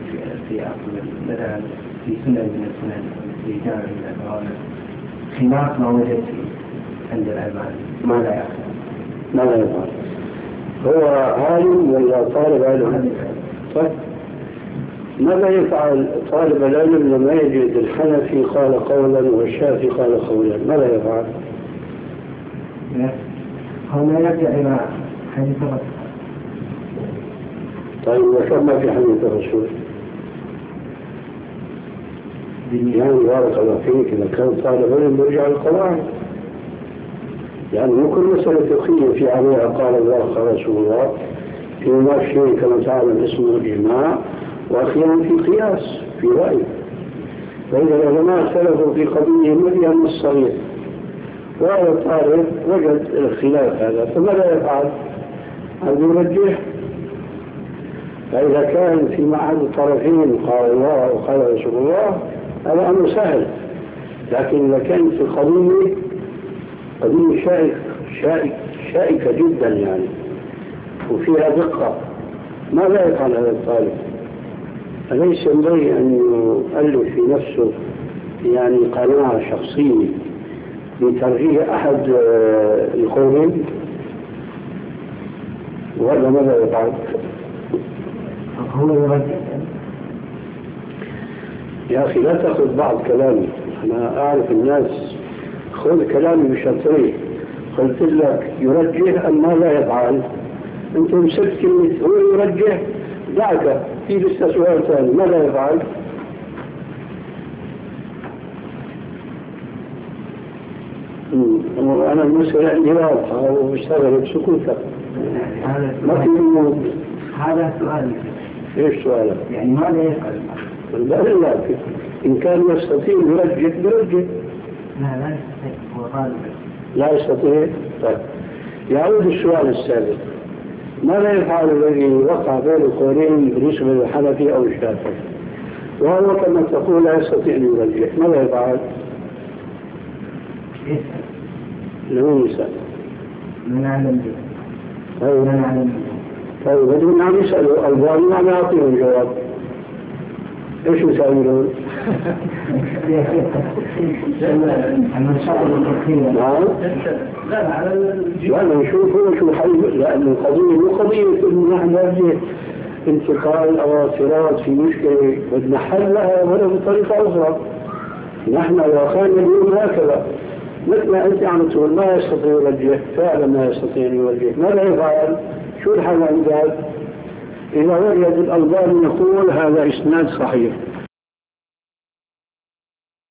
في سنة من السنن في جامع من الأمانة خلاف ما وجد عند العلماء ماذا يفعل؟ ماذا يفعل؟ هو عالم ولا طالب علم؟ طيب ماذا يفعل طالب العلم لما يجد الحنفي قال قولا والشافعي قال قولا؟ ماذا يفعل؟ هنا يرجع إلى حديث الرسول. طيب وكما في حديث الرسول؟ يعني بارك الله فيك إذا كان طالب علم يرجع للقواعد، يعني مو كل مسألة فقهية في عليها قال الله قال رسول الله، في هناك شيء كما تعلم اسمه الإجماع، وأخيرا في قياس في رأي. فإذا العلماء اختلفوا في قضية مبيا من الصغير وهذا الطالب وجد الخلاف هذا فماذا يفعل؟ هل يرجح؟ فإذا كان في معهد الطرفين قال الله وقال رسول الله هذا أمر سهل، لكن إذا كان في قضية شائكة جدا يعني وفيها دقة ماذا يفعل هذا الطالب؟ أليس ينبغي أن يؤلف في نفسه يعني قناعة شخصية بترجيح أحد القولين؟ وهذا ماذا يفعل؟ هو يرجع. يا أخي لا تأخذ بعض كلامي، أنا أعرف الناس خذ كلامي بشطريه. قلت لك يرجح أم ماذا يفعل؟ أنت مسكت كلمة هو يرجح، دعك في لسه سؤال ثاني ماذا يفعل؟ أنا المسألة عندي واضحة واشتغل بسكوتك ما في منه. هذا سؤال. إيش سؤالك؟ يعني ماذا يفعل؟ لا إن كان يستطيع يرجح برجح. لا يستطيع، هو غالب. لا يستطيع. طيب يعود السؤال السابق، ماذا يفعل الذي وقع بين القولين بالنسبة للحنفي أو الشافعي وهو كما تقول لا يستطيع أن يرجح؟ ماذا يفعل؟ لمن يسأل؟ من أعلم به. من أعلم به. طيب بدون عم يسألوا الظالمين عم يعطيهم جواب. إيش يسألون؟ لا نشوفه شو حل، لأن القضية مو قضية إنه نحن نرجع انتقال أو اعتراض في مشكلة بدنا حلها ولو بطريقة أخرى. نحن واقعنا اليوم هكذا مثل ما أنت عم تقول ما يستطيع يرجح، فعلا ما يستطيع يرجح، ماذا يفعل؟ شو الحل عندك؟ إذا وجد الألباني يقول هذا إسناد صحيح